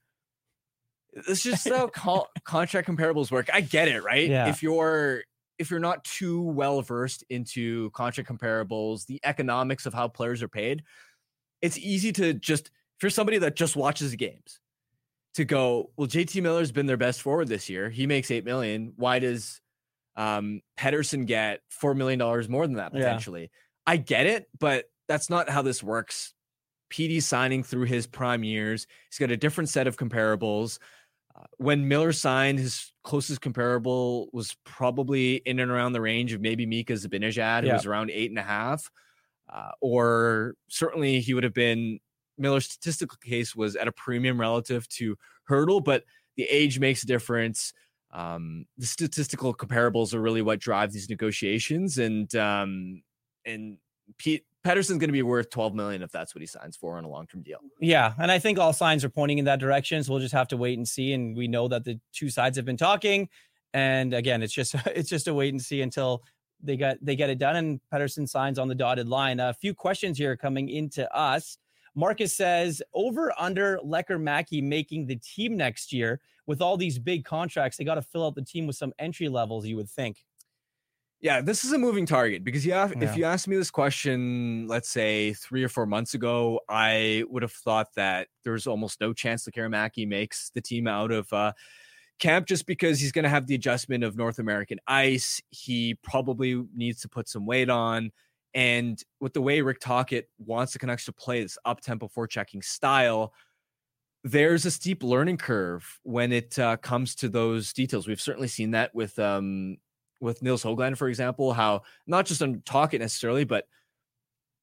It's just how co- contract comparables work. I get it, right? Yeah. If you're if you're not too well versed into contract comparables, the economics of how players are paid, it's easy to just, if you're somebody that just watches the games, to go, well, J T Miller's been their best forward this year. He makes eight million dollars. Why does um, Pettersson get four million dollars more than that potentially? Yeah. I get it, but that's not how this works. P D signing through his prime years. He's got a different set of comparables. Uh, when Miller signed, his closest comparable was probably in and around the range of maybe Mika Zibanejad, who yeah. was around eight and a half. Uh, or certainly he would have been, Miller's statistical case was at a premium relative to Hurdle, but the age makes a difference. Um, the statistical comparables are really what drive these negotiations. And, um, and Pete, Pettersson's going to be worth twelve million dollars if that's what he signs for on a long-term deal. Yeah. And I think all signs are pointing in that direction. So we'll just have to wait and see. And we know that the two sides have been talking. And again, it's just, it's just a wait and see until they got, they get it done and Pettersson signs on the dotted line. A few questions here coming into us. Marcus says, over under Lecker Mackey making the team next year with all these big contracts, they got to fill out the team with some entry levels, you would think. Yeah, this is a moving target because you have, Yeah. if you asked me this question, let's say three or four months ago, I would have thought that there's almost no chance that Karamaki makes the team out of uh, camp just because he's going to have the adjustment of North American ice. He probably needs to put some weight on. And with the way Rick Tocchet wants the Canucks to play this up-tempo forechecking style, there's a steep learning curve when it uh, comes to those details. We've certainly seen that with um, with Nils Höglander, for example, how not just on Tocchet necessarily, but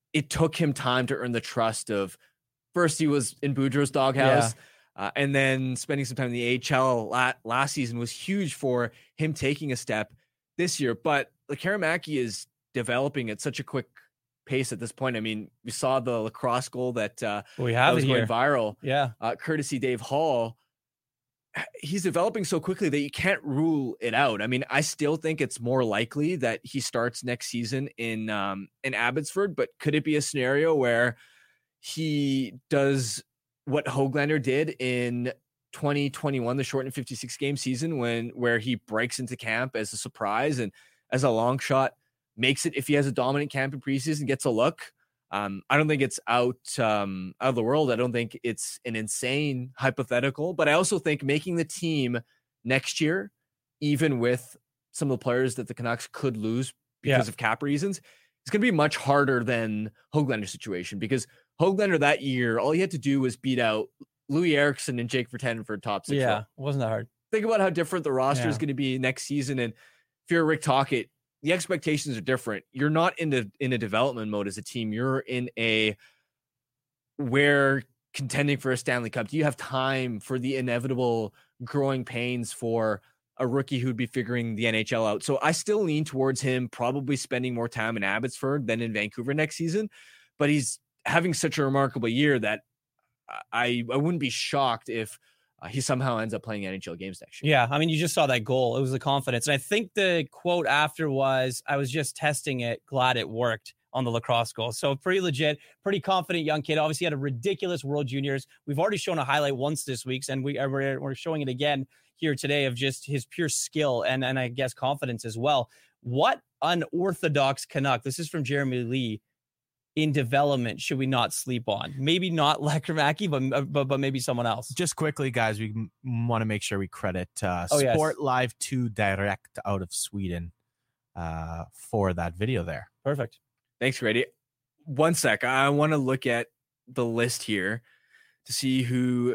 it took him time to earn the trust of, first he was in Boudreau's doghouse, yeah. uh, and then spending some time in the A H L la- last season was huge for him taking a step this year. But Lekkerimaki is developing at such a quick pace at this point. I mean, we saw the lacrosse goal that uh, we have that was it going here. viral, yeah, uh, courtesy Dave Hall. He's developing so quickly that you can't rule it out. I mean, I still think it's more likely that he starts next season in um, in Abbotsford, but could it be a scenario where he does what Höglander did in twenty twenty-one, the shortened fifty-six game season, when where he breaks into camp as a surprise and as a long shot makes it, if he has a dominant camp in preseason, gets a look? Um, I don't think it's out um, out of the world. I don't think it's an insane hypothetical, but I also think making the team next year, even with some of the players that the Canucks could lose because yeah. of cap reasons, it's going to be much harder than Höglander's situation, because Höglander that year, all he had to do was beat out Louis Eriksson and Jake Virtanen for a top six. Yeah, role. it wasn't that hard. Think about how different the roster yeah. is going to be next season. And if you're Rick Tocchet, the expectations are different. You're not in a, in a development mode as a team. You're in a, where contending for a Stanley Cup. Do you have time for the inevitable growing pains for a rookie who'd be figuring the N H L out? So I still lean towards him probably spending more time in Abbotsford than in Vancouver next season, but he's having such a remarkable year that I, I wouldn't be shocked if Uh, he somehow ends up playing N H L games next year. Yeah, I mean, you just saw that goal. It was the confidence. And I think the quote after was, I was just testing it. Glad it worked on the lacrosse goal. So pretty legit, pretty confident young kid. Obviously had a ridiculous World Juniors. We've already shown a highlight once this week, and we, we're, we're showing it again here today of just his pure skill and, and I guess confidence as well. What unorthodox Canuck, this is from Jeremy Lee, in development should we not sleep on? Maybe not Lekkerimaki, but, but but maybe someone else. Just quickly, guys, we m- want to make sure we credit uh, oh, yes. Sport Live two Direct out of Sweden uh, for that video there. Perfect. Thanks, Grady. One sec. I want to look at the list here to see who.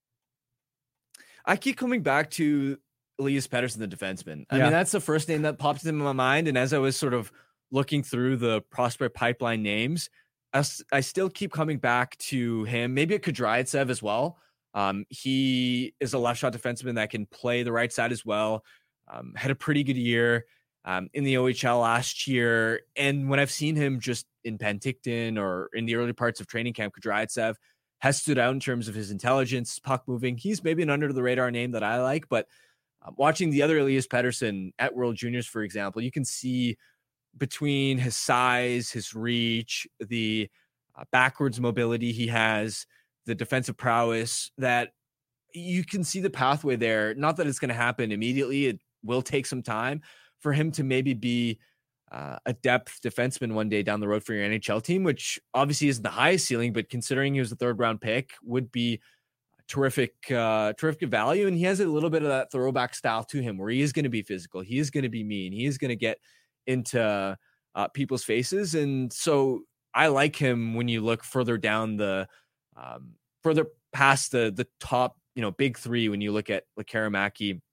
I keep coming back to Elias Pettersson, the defenseman. I yeah. mean, that's the first name that popped into my mind. And as I was sort of looking through the prospect pipeline names, I, I still keep coming back to him. Maybe a Kudraytsev as well. Um, he is a left shot defenseman that can play the right side as well. Um, had a pretty good year um, in the O H L last year. And when I've seen him just in Penticton or in the early parts of training camp, Kudraytsev has stood out in terms of his intelligence, puck moving. He's maybe an under the radar name that I like, but um, watching the other Elias Pettersson at World Juniors, for example, you can see between his size, his reach, the uh, backwards mobility he has, the defensive prowess, that you can see the pathway there. Not that it's going to happen immediately. It will take some time for him to maybe be uh, a depth defenseman one day down the road for your N H L team, which obviously isn't the highest ceiling, but considering he was a third round pick, would be terrific, uh, terrific value. And he has a little bit of that throwback style to him where he is going to be physical. He is going to be mean. He is going to get into uh, people's faces. And so I like him when you look further down the, um, further past the, the top, you know, big three, when you look at Lekkerimaki,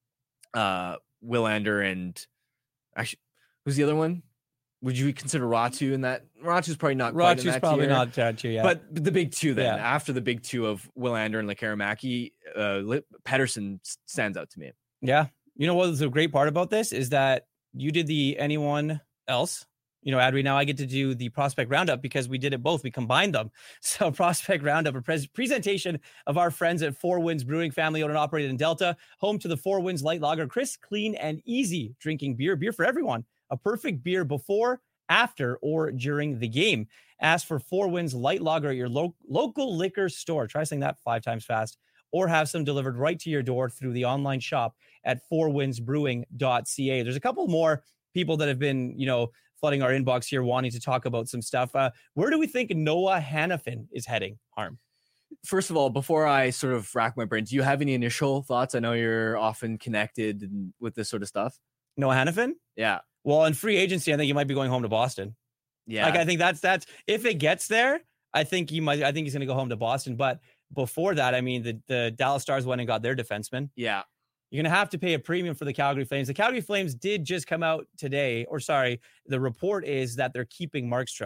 uh, Willander, and actually, who's the other one? Would you consider Ratu in that? Ratu's probably not. quite in Ratu's that probably tier, not Ratu, yeah. But the big two then, Yeah. after the big two of Willander and Lekkerimaki, uh, Pettersson stands out to me. Yeah. You know what's the great part about this is that you did the anyone else, you know, Adri, now I get to do the prospect roundup because we did it both. We combined them. So prospect roundup, a pres- presentation of our friends at Four Winds Brewing, family owned and operated in Delta, home to the Four Winds Light Lager, crisp, clean, and easy drinking beer, beer for everyone, a perfect beer before, after, or during the game. Ask for Four Winds Light Lager at your lo- local liquor store. Try saying that five times fast, or have some delivered right to your door through the online shop at four winds brewing dot c a. There's a couple more people that have been, you know, flooding our inbox here wanting to talk about some stuff. Uh, where do we think Noah Hanifin is heading, Harm? First of all, before I sort of rack my brain, do you have any initial thoughts? I know you're often connected with this sort of stuff. Noah Hanifin? Yeah. Well, in free agency, I think he might be going home to Boston. Yeah. Like, I think that's, that's, if it gets there, I think he might, I think he's going to go home to Boston. But before that, I mean, the, the Dallas Stars went and got their defenseman. Yeah. You're going to have to pay a premium for the Calgary Flames. The Calgary Flames did just come out today, or sorry, the report is that they're keeping Markstrom.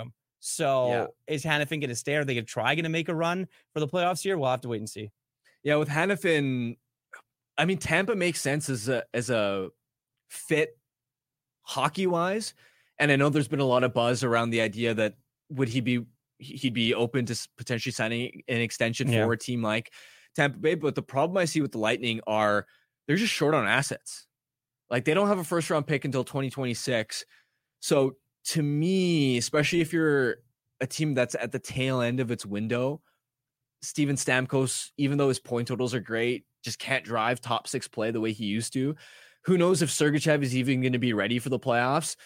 So Yeah. is Hanifin going to stay? Are they going to try going to make a run for the playoffs here? We'll have to wait and see. Yeah, with Hanifin, I mean, Tampa makes sense as a as a fit hockey wise, and I know there's been a lot of buzz around the idea that would he be he'd be open to potentially signing an extension Yeah. for a team like Tampa Bay. But the problem I see with the Lightning are they're just short on assets. Like they don't have a first round pick until twenty twenty-six. So to me, especially if you're a team that's at the tail end of its window, Steven Stamkos, even though his point totals are great, just can't drive top six play the way he used to. Who knows if Sergachev is even going to be ready for the playoffs?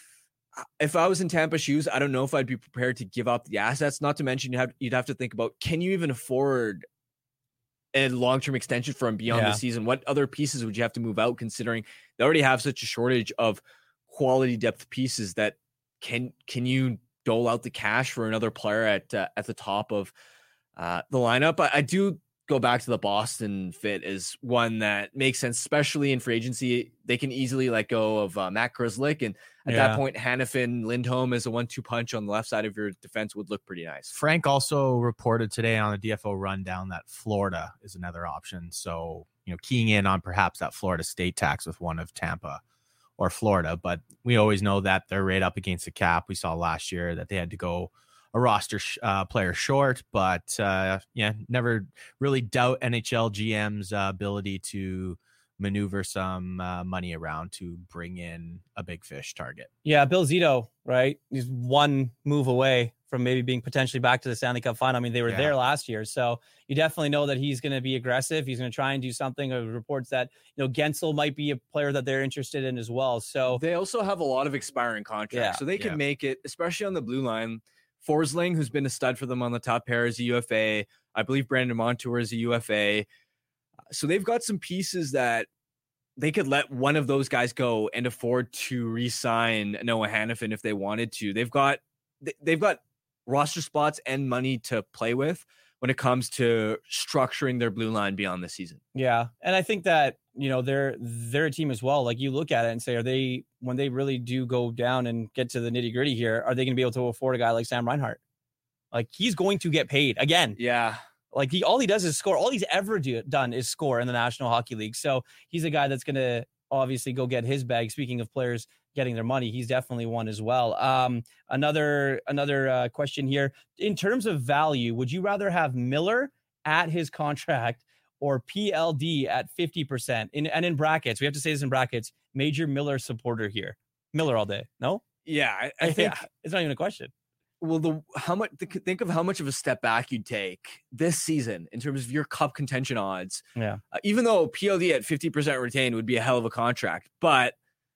If I was in Tampa's shoes, I don't know if I'd be prepared to give up the assets. Not to mention, you have you'd have to think about, can you even afford a long-term extension for him beyond Yeah. the season? What other pieces would you have to move out, considering they already have such a shortage of quality depth pieces that can can you dole out the cash for another player at uh, at the top of uh, the lineup? I, I do go back to the Boston fit as one that makes sense, especially in free agency. They can easily let go of uh, Matt Grzelcyk, and at Yeah. that point, Hanifin, Lindholm as a one-two punch on the left side of your defense would look pretty nice. Frank also reported today on the D F O rundown that Florida is another option. So, you know, keying in on perhaps that Florida state tax with one of Tampa or Florida. But we always know that they're right up against the cap. We saw last year that they had to go a roster sh- uh, player short, but uh, yeah, never really doubt N H L G M's uh, ability to maneuver some uh, money around to bring in a big fish target. Yeah, Bill Zito, right? He's one move away from maybe being potentially back to the Stanley Cup final. I mean, they were Yeah. there last year, so you definitely know that he's going to be aggressive. He's going to try and do something. There were reports that, you know, Gensel might be a player that they're interested in as well. So They also have a lot of expiring contracts, Yeah. so they can Yeah. make it, especially on the blue line. Forsling, who's been a stud for them on the top pair, is a U F A. I believe Brandon Montour is a U F A. So they've got some pieces that they could let one of those guys go and afford to re-sign Noah Hanifin if they wanted to. They've got they- they've got roster spots and money to play with when it comes to structuring their blue line beyond the season. yeah, and I think that, you know, they're they're a team as well. Like you look at it and say, are they, when they really do go down and get to the nitty gritty here, are they going to be able to afford a guy like Sam Reinhart? Like he's going to get paid again. Yeah. Like he, all he does is score. All he's ever do, done is score in the National Hockey League. So he's a guy that's going to obviously go get his bag. Speaking of players getting their money, he's definitely one as well. Um, another another uh, question here. In terms of value, would you rather have Miller at his contract or P L D at fifty percent? In, and in brackets, we have to say this in brackets, major Miller supporter here. Miller all day. No? Yeah. I, I think Yeah, it's not even a question. well, the how much th- think of how much of a step back you'd take this season in terms of your cup contention odds. Yeah. Uh, even though P L D at fifty percent retained would be a hell of a contract, but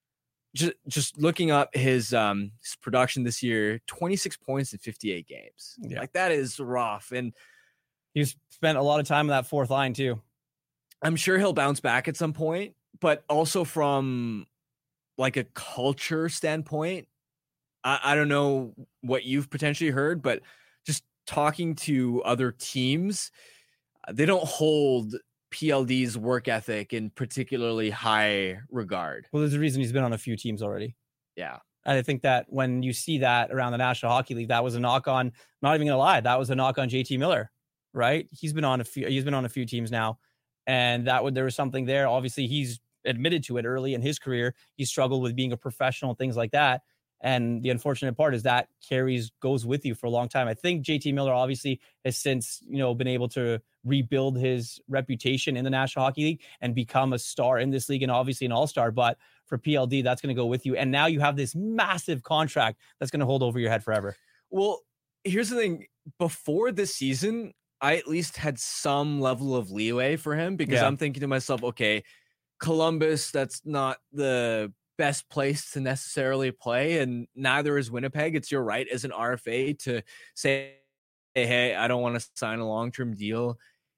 just just looking up his um his production this year, twenty-six points in fifty-eight games. Yeah. Like that is rough, and He's spent a lot of time on that fourth line too. I'm sure he'll bounce back at some point, but also from like a culture standpoint, I, I don't know what you've potentially heard, but just talking to other teams, they don't hold P L D's work ethic in particularly high regard. Well, there's a reason he's been on a few teams already. Yeah. And I think that when you see that around the National Hockey League, that was a knock on, not even gonna lie, that was a knock on J T Miller, right? He's been on a few, he's been on a few teams now. And that would, there was something there. Obviously, he's admitted to it early in his career. He struggled with being a professional, things like that. And the unfortunate part is that carries, goes with you for a long time. I think J T Miller obviously has since, you know, been able to rebuild his reputation in the National Hockey League and become a star in this league and obviously an all-star. But for P L D, that's going to go with you. And now you have this massive contract that's going to hold over your head forever. Well, here's the thing. Before this season, I at least had some level of leeway for him because Yeah. I'm thinking to myself, okay, Columbus, that's not the best place to necessarily play, and neither is Winnipeg. It's your right as an R F A to say, hey, hey, I don't want to sign a long-term deal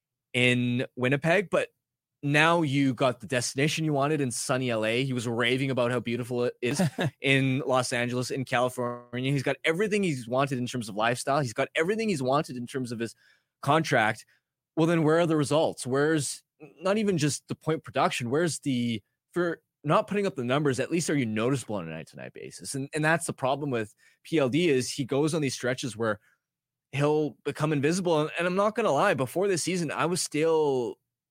in Winnipeg, but now you got the destination you wanted in sunny L A. He was raving about how beautiful it is in Los Angeles, in California. He's got everything he's wanted in terms of lifestyle. He's got everything he's wanted in terms of his contract. Well, then where are the results? Where's not even just the point production? Where's the, for not putting up the numbers, at least are you noticeable on a night to night basis? And and that's the problem with P L D is he goes on these stretches where he'll become invisible. And, and I'm not going to lie, before this season, I was still,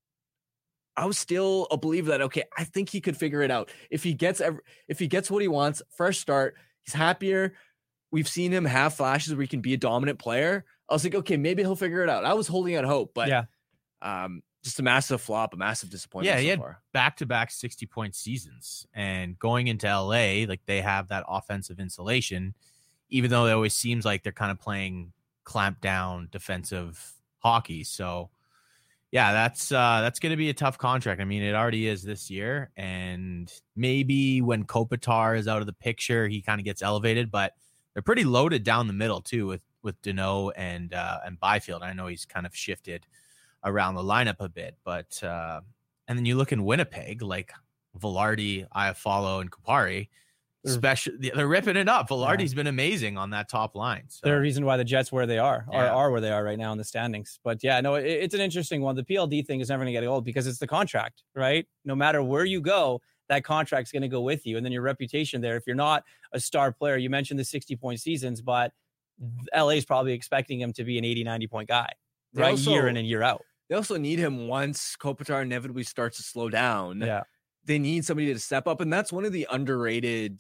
I was still a believer that, okay, I think he could figure it out. If he gets, every, if he gets what he wants, fresh start, he's happier. We've seen him have flashes where he can be a dominant player. I was like, okay, maybe he'll figure it out. I was holding out hope, but yeah, um, just a massive flop, a massive disappointment. Yeah, he so had far. back-to-back sixty-point seasons, and going into L A, like they have that offensive insulation, even though it always seems like they're kind of playing clamp down defensive hockey. So yeah, that's uh that's going to be a tough contract. I mean, it already is this year, and maybe when Kopitar is out of the picture, he kind of gets elevated, but they're pretty loaded down the middle too with with Deneau and uh and Byfield. I know he's kind of shifted around the lineup a bit, but uh and then you look in Winnipeg, like Velarde, Iafallo, and Kupari. Special, they're ripping it up. Velarde's yeah. been amazing on that top line. So. They're a reason why the Jets where they are, yeah. are are where they are right now in the standings. But yeah, no, it, it's an interesting one. The P L D thing is never going to get old because it's the contract, right? No matter where you go, that contract's going to go with you, and then your reputation there. If you're not a star player, you mentioned the sixty point seasons, but L A is probably expecting him to be an eighty, ninety point guy, they right? Also, year in and year out. They also need him once Kopitar inevitably starts to slow down. Yeah, they need somebody to step up, and that's one of the underrated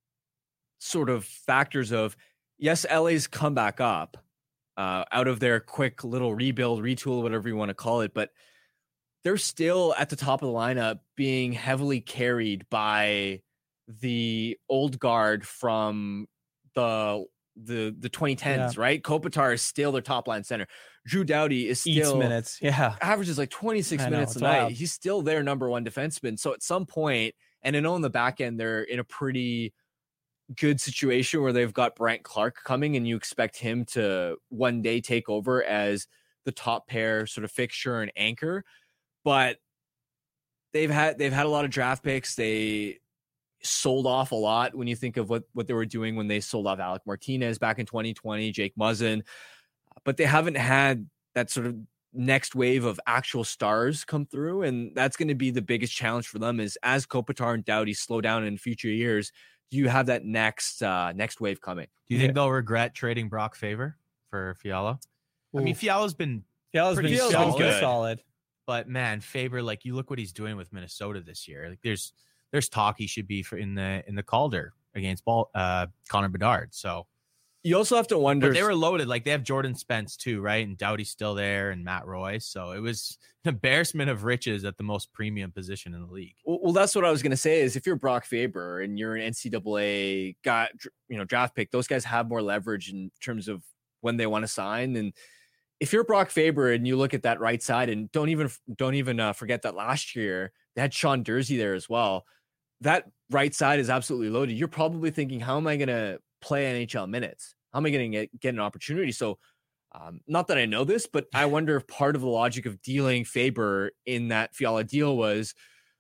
sort of factors of, yes, L A's come back up uh, out of their quick little rebuild, retool, whatever you want to call it, but they're still at the top of the lineup being heavily carried by the old guard from the the the twenty tens, yeah. right? Kopitar is still their top line center. Drew Doughty is still Eats minutes, yeah, averages like twenty-six I minutes know, a night. wild. He's still their number one defenseman. So at some point, and I know on the back end, they're in a pretty good situation where they've got Brant Clark coming, and you expect him to one day take over as the top pair sort of fixture and anchor. But they've had they've had a lot of draft picks. They sold off a lot when you think of what, what they were doing when they sold off Alec Martinez back in twenty twenty, Jake Muzzin. But they haven't had that sort of next wave of actual stars come through. And that's going to be the biggest challenge for them is as Kopitar and Doughty slow down in future years, do you have that next uh, next wave coming? Do you think they'll regret trading Brock Faber for Fiala? Ooh. I mean, Fiala's been Fiala's been solid, solid, good. solid. But man, Faber, like you look what he's doing with Minnesota this year. Like there's there's talk he should be for in the in the Calder against ball uh, Connor Bedard. So you also have to wonder. But they were loaded. Like they have Jordan Spence too, right? And Doughty's still there, and Matt Roy. So it was an embarrassment of riches at the most premium position in the league. Well, well that's what I was going to say. Is if you're Brock Faber and you're an N C double A got you know draft pick, those guys have more leverage in terms of when they want to sign. And if you're Brock Faber and you look at that right side, and don't even don't even uh, forget that last year they had Sean Dursey there as well. That right side is absolutely loaded. You're probably thinking, how am I going to play N H L minutes? How am I going to get, get an opportunity? So um, not that I know this, but I wonder if part of the logic of dealing Faber in that Fiala deal was,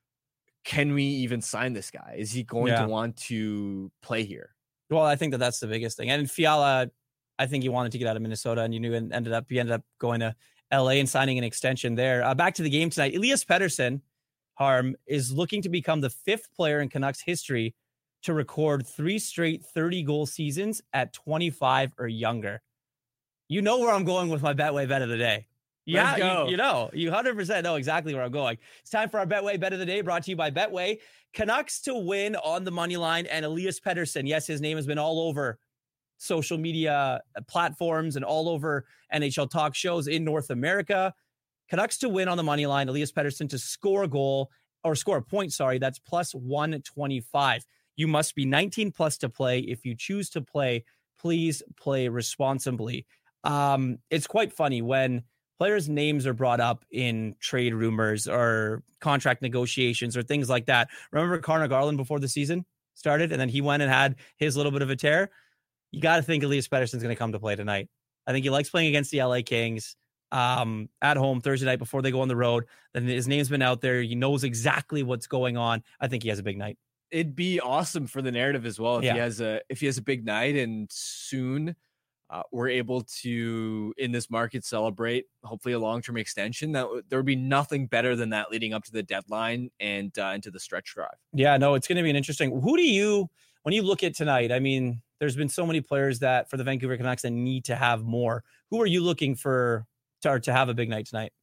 can we even sign this guy? Is he going yeah. to want to play here? Well, I think that that's the biggest thing. And Fiala, I think he wanted to get out of Minnesota, and you knew and ended up, he ended up going to L A and signing an extension there. Uh, back to the game tonight. Elias Pettersson, Harm, is looking to become the fifth player in Canucks history to record three straight thirty-goal seasons at twenty-five or younger. You know where I'm going with my Betway bet of the day. Yeah, you, you know, you one hundred percent know exactly where I'm going. It's time for our Betway bet of the day, brought to you by Betway. Canucks to win on the money line, and Elias Pettersson. Yes, his name has been all over social media platforms and all over N H L talk shows in North America. Canucks to win on the money line, Elias Pettersson to score a goal, or score a point, sorry, that's plus one twenty-five. You must be nineteen plus to play. If you choose to play, please play responsibly. Um, it's quite funny when players' names are brought up in trade rumors or contract negotiations or things like that. Remember Connor Garland before the season started, and then he went and had his little bit of a tear? You got to think Elias Pettersson's going to come to play tonight. I think he likes playing against the L A Kings um, at home Thursday night before they go on the road. Then his name's been out there. He knows exactly what's going on. I think he has a big night. It'd be awesome for the narrative as well if yeah. he has a if he has a big night and soon uh, were able to, in this market, celebrate hopefully a long-term extension, that w- there would be nothing better than that leading up to the deadline and uh, into the stretch drive. Yeah, no, it's going to be an interesting. Who do you, when you look at tonight, I mean, there's been so many players that for the Vancouver Canucks that need to have more. Who are you looking for to, to have a big night tonight?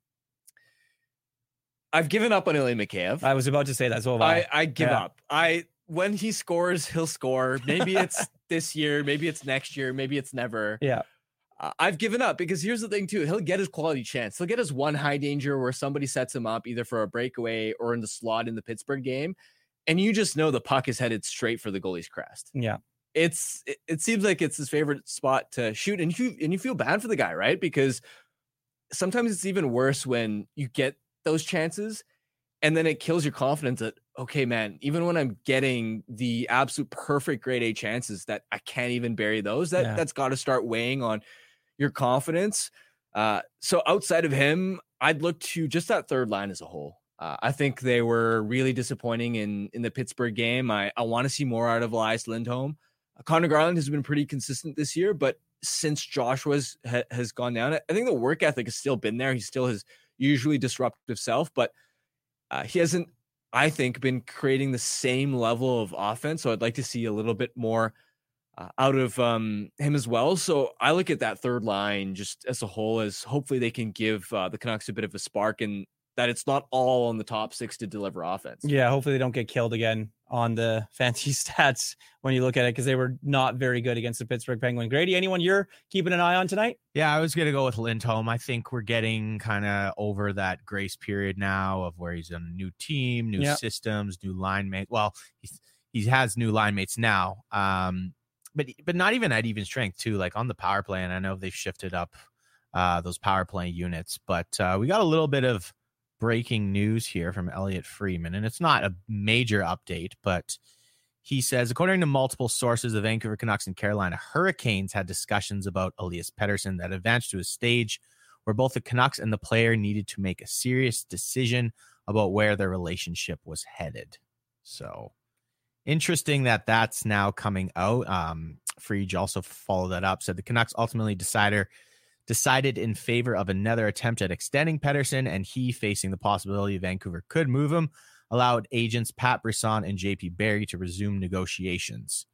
I've given up on Ilya Mikheyev. I was about to say that. So have I. I, I give Yeah. up. I when he scores, he'll score. Maybe it's this year, maybe it's next year, maybe it's never. Yeah. Uh, I've given up because here's the thing too. He'll get his quality chance. He'll get his one high danger where somebody sets him up either for a breakaway or in the slot in the Pittsburgh game, and you just know the puck is headed straight for the goalie's crest. Yeah. It's it, it seems like it's his favorite spot to shoot, and you and you feel bad for the guy, right? Because sometimes it's even worse when you get those chances and then it kills your confidence that, okay, man, even when I'm getting the absolute perfect grade A chances, that I can't even bury those. That Yeah. that's got to start weighing on your confidence. Uh, so outside of him, I'd look to just that third line as a whole. Uh, I think they were really disappointing in in the Pittsburgh game. I I want to see more out of Elias Lindholm. Connor Garland has been pretty consistent this year, but since Joshua's ha- has gone down, I think the work ethic has still been there. He's still his usually disruptive self, but uh, he hasn't, I think, been creating the same level of offense. So I'd like to see a little bit more uh, out of um, him as well. So I look at that third line just as a whole as hopefully they can give uh, the Canucks a bit of a spark, and that it's not all on the top six to deliver offense. Yeah. Hopefully they don't get killed again on the fancy stats when you look at it, because they were not very good against the Pittsburgh Penguins. Grady, anyone you're keeping an eye on tonight? Yeah, I was going to go with Lindholm. I think we're getting kind of over that grace period now of where he's on a new team, new Yep. systems, new line mate. Well, he's, he has new line mates now, um, but but not even at even strength too. Like on the power play, and I know they've shifted up uh, those power play units, but uh, we got a little bit of breaking news here from Elliot Freeman, and it's not a major update, but he says, according to multiple sources, the Vancouver Canucks and Carolina Hurricanes had discussions about Elias Pettersson that advanced to a stage where both the Canucks and the player needed to make a serious decision about where their relationship was headed. So interesting that that's now coming out. Um, Frege also followed that up, said the Canucks ultimately decided decided in favor of another attempt at extending Pettersson, and he, facing the possibility Vancouver could move him, allowed agents Pat Brisson and J P Barry to resume negotiations.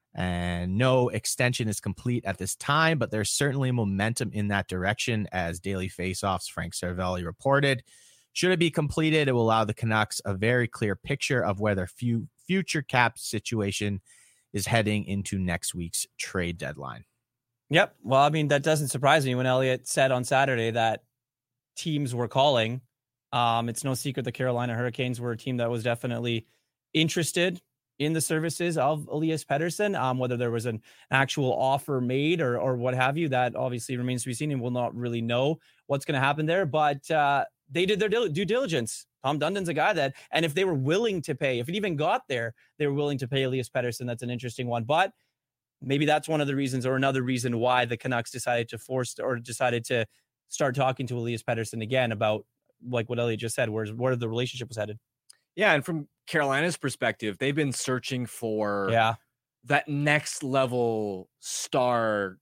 And no extension is complete at this time, but there's certainly momentum in that direction, as Daily Faceoff's Frank Cervelli reported. Should it be completed, it will allow the Canucks a very clear picture of where their few future cap situation is heading into next week's trade deadline. Yep. Well, I mean, that doesn't surprise me when Elliot said on Saturday that teams were calling. Um, it's no secret the Carolina Hurricanes were a team that was definitely interested in the services of Elias Pettersson. Um, whether there was an actual offer made or or what have you, that obviously remains to be seen, and we'll not really know what's going to happen there. But uh, they did their dil- due diligence. Tom Dundon's a guy that, and if they were willing to pay, if it even got there, they were willing to pay Elias Pettersson. That's an interesting one. But maybe that's one of the reasons, or another reason why the Canucks decided to force or decided to start talking to Elias Pettersson again about, like what Elliot just said, where where the relationship was headed. Yeah, and from Carolina's perspective, they've been searching for Yeah. that next level star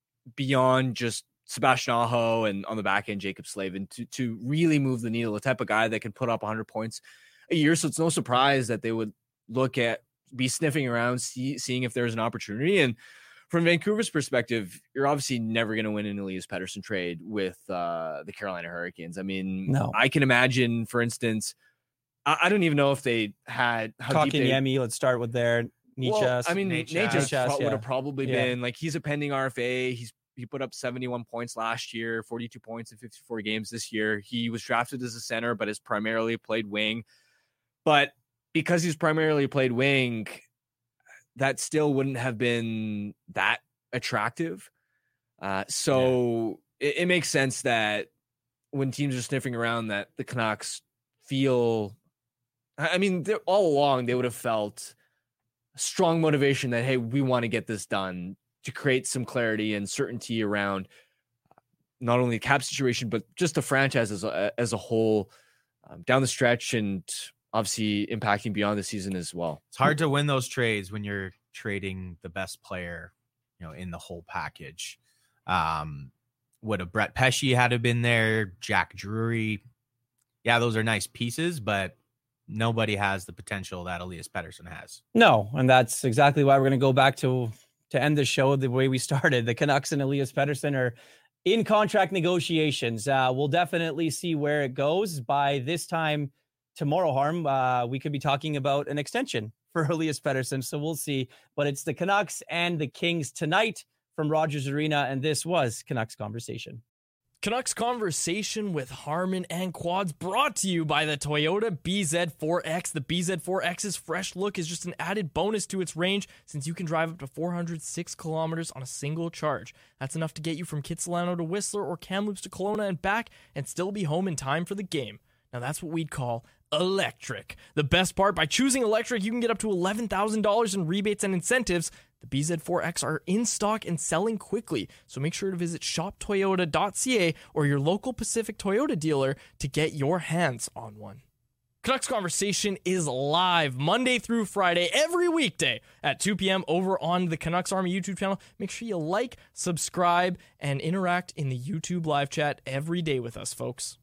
beyond just Sebastian Aho and on the back end Jacob Slavin to to really move the needle, the type of guy that can put up one hundred points a year. So it's no surprise that they would look at, be sniffing around, see, seeing if there's an opportunity. And from Vancouver's perspective, you're obviously never going to win an Elias Pettersson trade with uh, the Carolina Hurricanes. I mean, No. I can imagine, for instance, I, I don't even know if they had how deep they, Kotkaniemi, let's start with there. Nichas. well, I mean, Necas. Necas Necas, would yeah. have probably Yeah. been like, he's a pending R F A. He's he put up seventy-one points last year, forty-two points in fifty-four games this year. He was drafted as a center, but has primarily played wing. But because he's primarily played wing, that still wouldn't have been that attractive. Uh, so yeah. it, it makes sense that when teams are sniffing around, that the Canucks feel, I mean, all along they would have felt strong motivation that, hey, we want to get this done, to create some clarity and certainty around not only the cap situation, but just the franchise as a, as a whole um, down the stretch, and obviously impacting beyond the season as well. It's hard to win those trades when you're trading the best player, you know, in the whole package. Um, would have Brett Pesce had to been there, Jack Drury. Yeah, those are nice pieces, but nobody has the potential that Elias Pettersson has. No, and that's exactly why we're going to go back to to end the show the way we started. The Canucks and Elias Pettersson are in contract negotiations. Uh, we'll definitely see where it goes. By this time tomorrow, Harm, uh, we could be talking about an extension for Elias Pettersson, so we'll see. But it's the Canucks and the Kings tonight from Rogers Arena, and this was Canucks Conversation. Canucks Conversation with Harman and Quads, brought to you by the Toyota B Z four X. The B Z four X's fresh look is just an added bonus to its range, since you can drive up to four hundred six kilometers on a single charge. That's enough to get you from Kitsilano to Whistler or Kamloops to Kelowna and back, and still be home in time for the game. Now that's what we'd call electric. The best part, by choosing electric, you can get up to eleven thousand dollars in rebates and incentives. The B Z four X are in stock and selling quickly, so make sure to visit shop toyota dot c a or your local Pacific Toyota dealer to get your hands on one. Canucks Conversation is live Monday through Friday, every weekday at two p.m. over on the Canucks Army YouTube channel. Make sure you like, subscribe, and interact in the YouTube live chat every day with us, folks.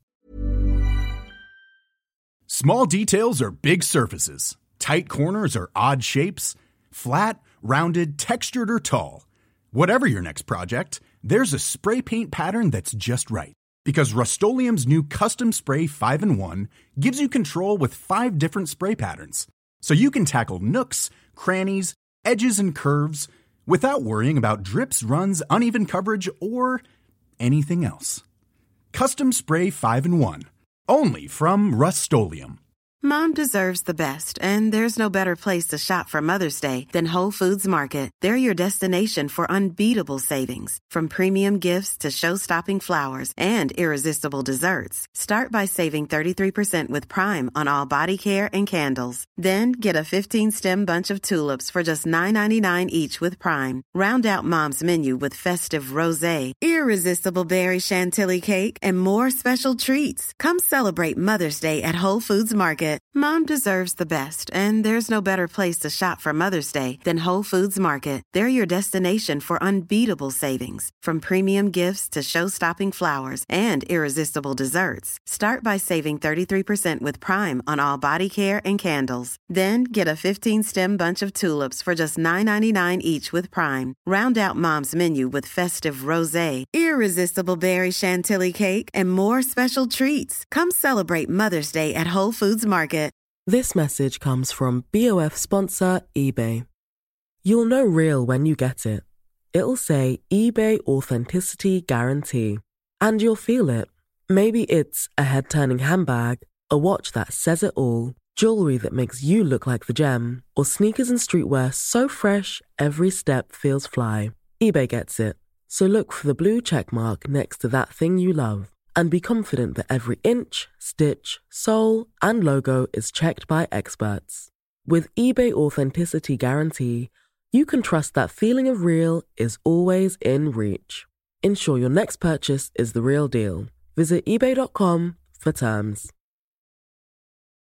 Small details are big surfaces. Tight corners are odd shapes. Flat, rounded, textured, or tall. Whatever your next project, there's a spray paint pattern that's just right. Because Rust-Oleum's new Custom Spray five in one gives you control with five different spray patterns. So you can tackle nooks, crannies, edges, and curves without worrying about drips, runs, uneven coverage, or anything else. Custom Spray five in one. Only from Rust-Oleum. Mom deserves the best, and there's no better place to shop for Mother's Day than Whole Foods Market. They're your destination for unbeatable savings, from premium gifts to show-stopping flowers and irresistible desserts. Start by saving thirty-three percent with Prime on all body care and candles. Then get a fifteen-stem bunch of tulips for just nine ninety-nine each with Prime. Round out Mom's menu with festive rosé, irresistible berry chantilly cake, and more special treats. Come celebrate Mother's Day at Whole Foods Market. Mom deserves the best, and there's no better place to shop for Mother's Day than Whole Foods Market. They're your destination for unbeatable savings, from premium gifts to show-stopping flowers and irresistible desserts. Start by saving thirty-three percent with Prime on all body care and candles. Then get a fifteen-stem bunch of tulips for just nine ninety-nine each with Prime. Round out Mom's menu with festive rosé, irresistible berry chantilly cake, and more special treats. Come celebrate Mother's Day at Whole Foods Market. This message comes from B O F sponsor eBay. You'll know real when you get it. It'll say eBay Authenticity Guarantee. And you'll feel it. Maybe it's a head-turning handbag, a watch that says it all, jewelry that makes you look like the gem, or sneakers and streetwear so fresh every step feels fly. eBay gets it. So look for the blue check mark next to that thing you love. And be confident that every inch, stitch, sole, and logo is checked by experts. With eBay Authenticity Guarantee, you can trust that feeling of real is always in reach. Ensure your next purchase is the real deal. Visit ebay dot com for terms.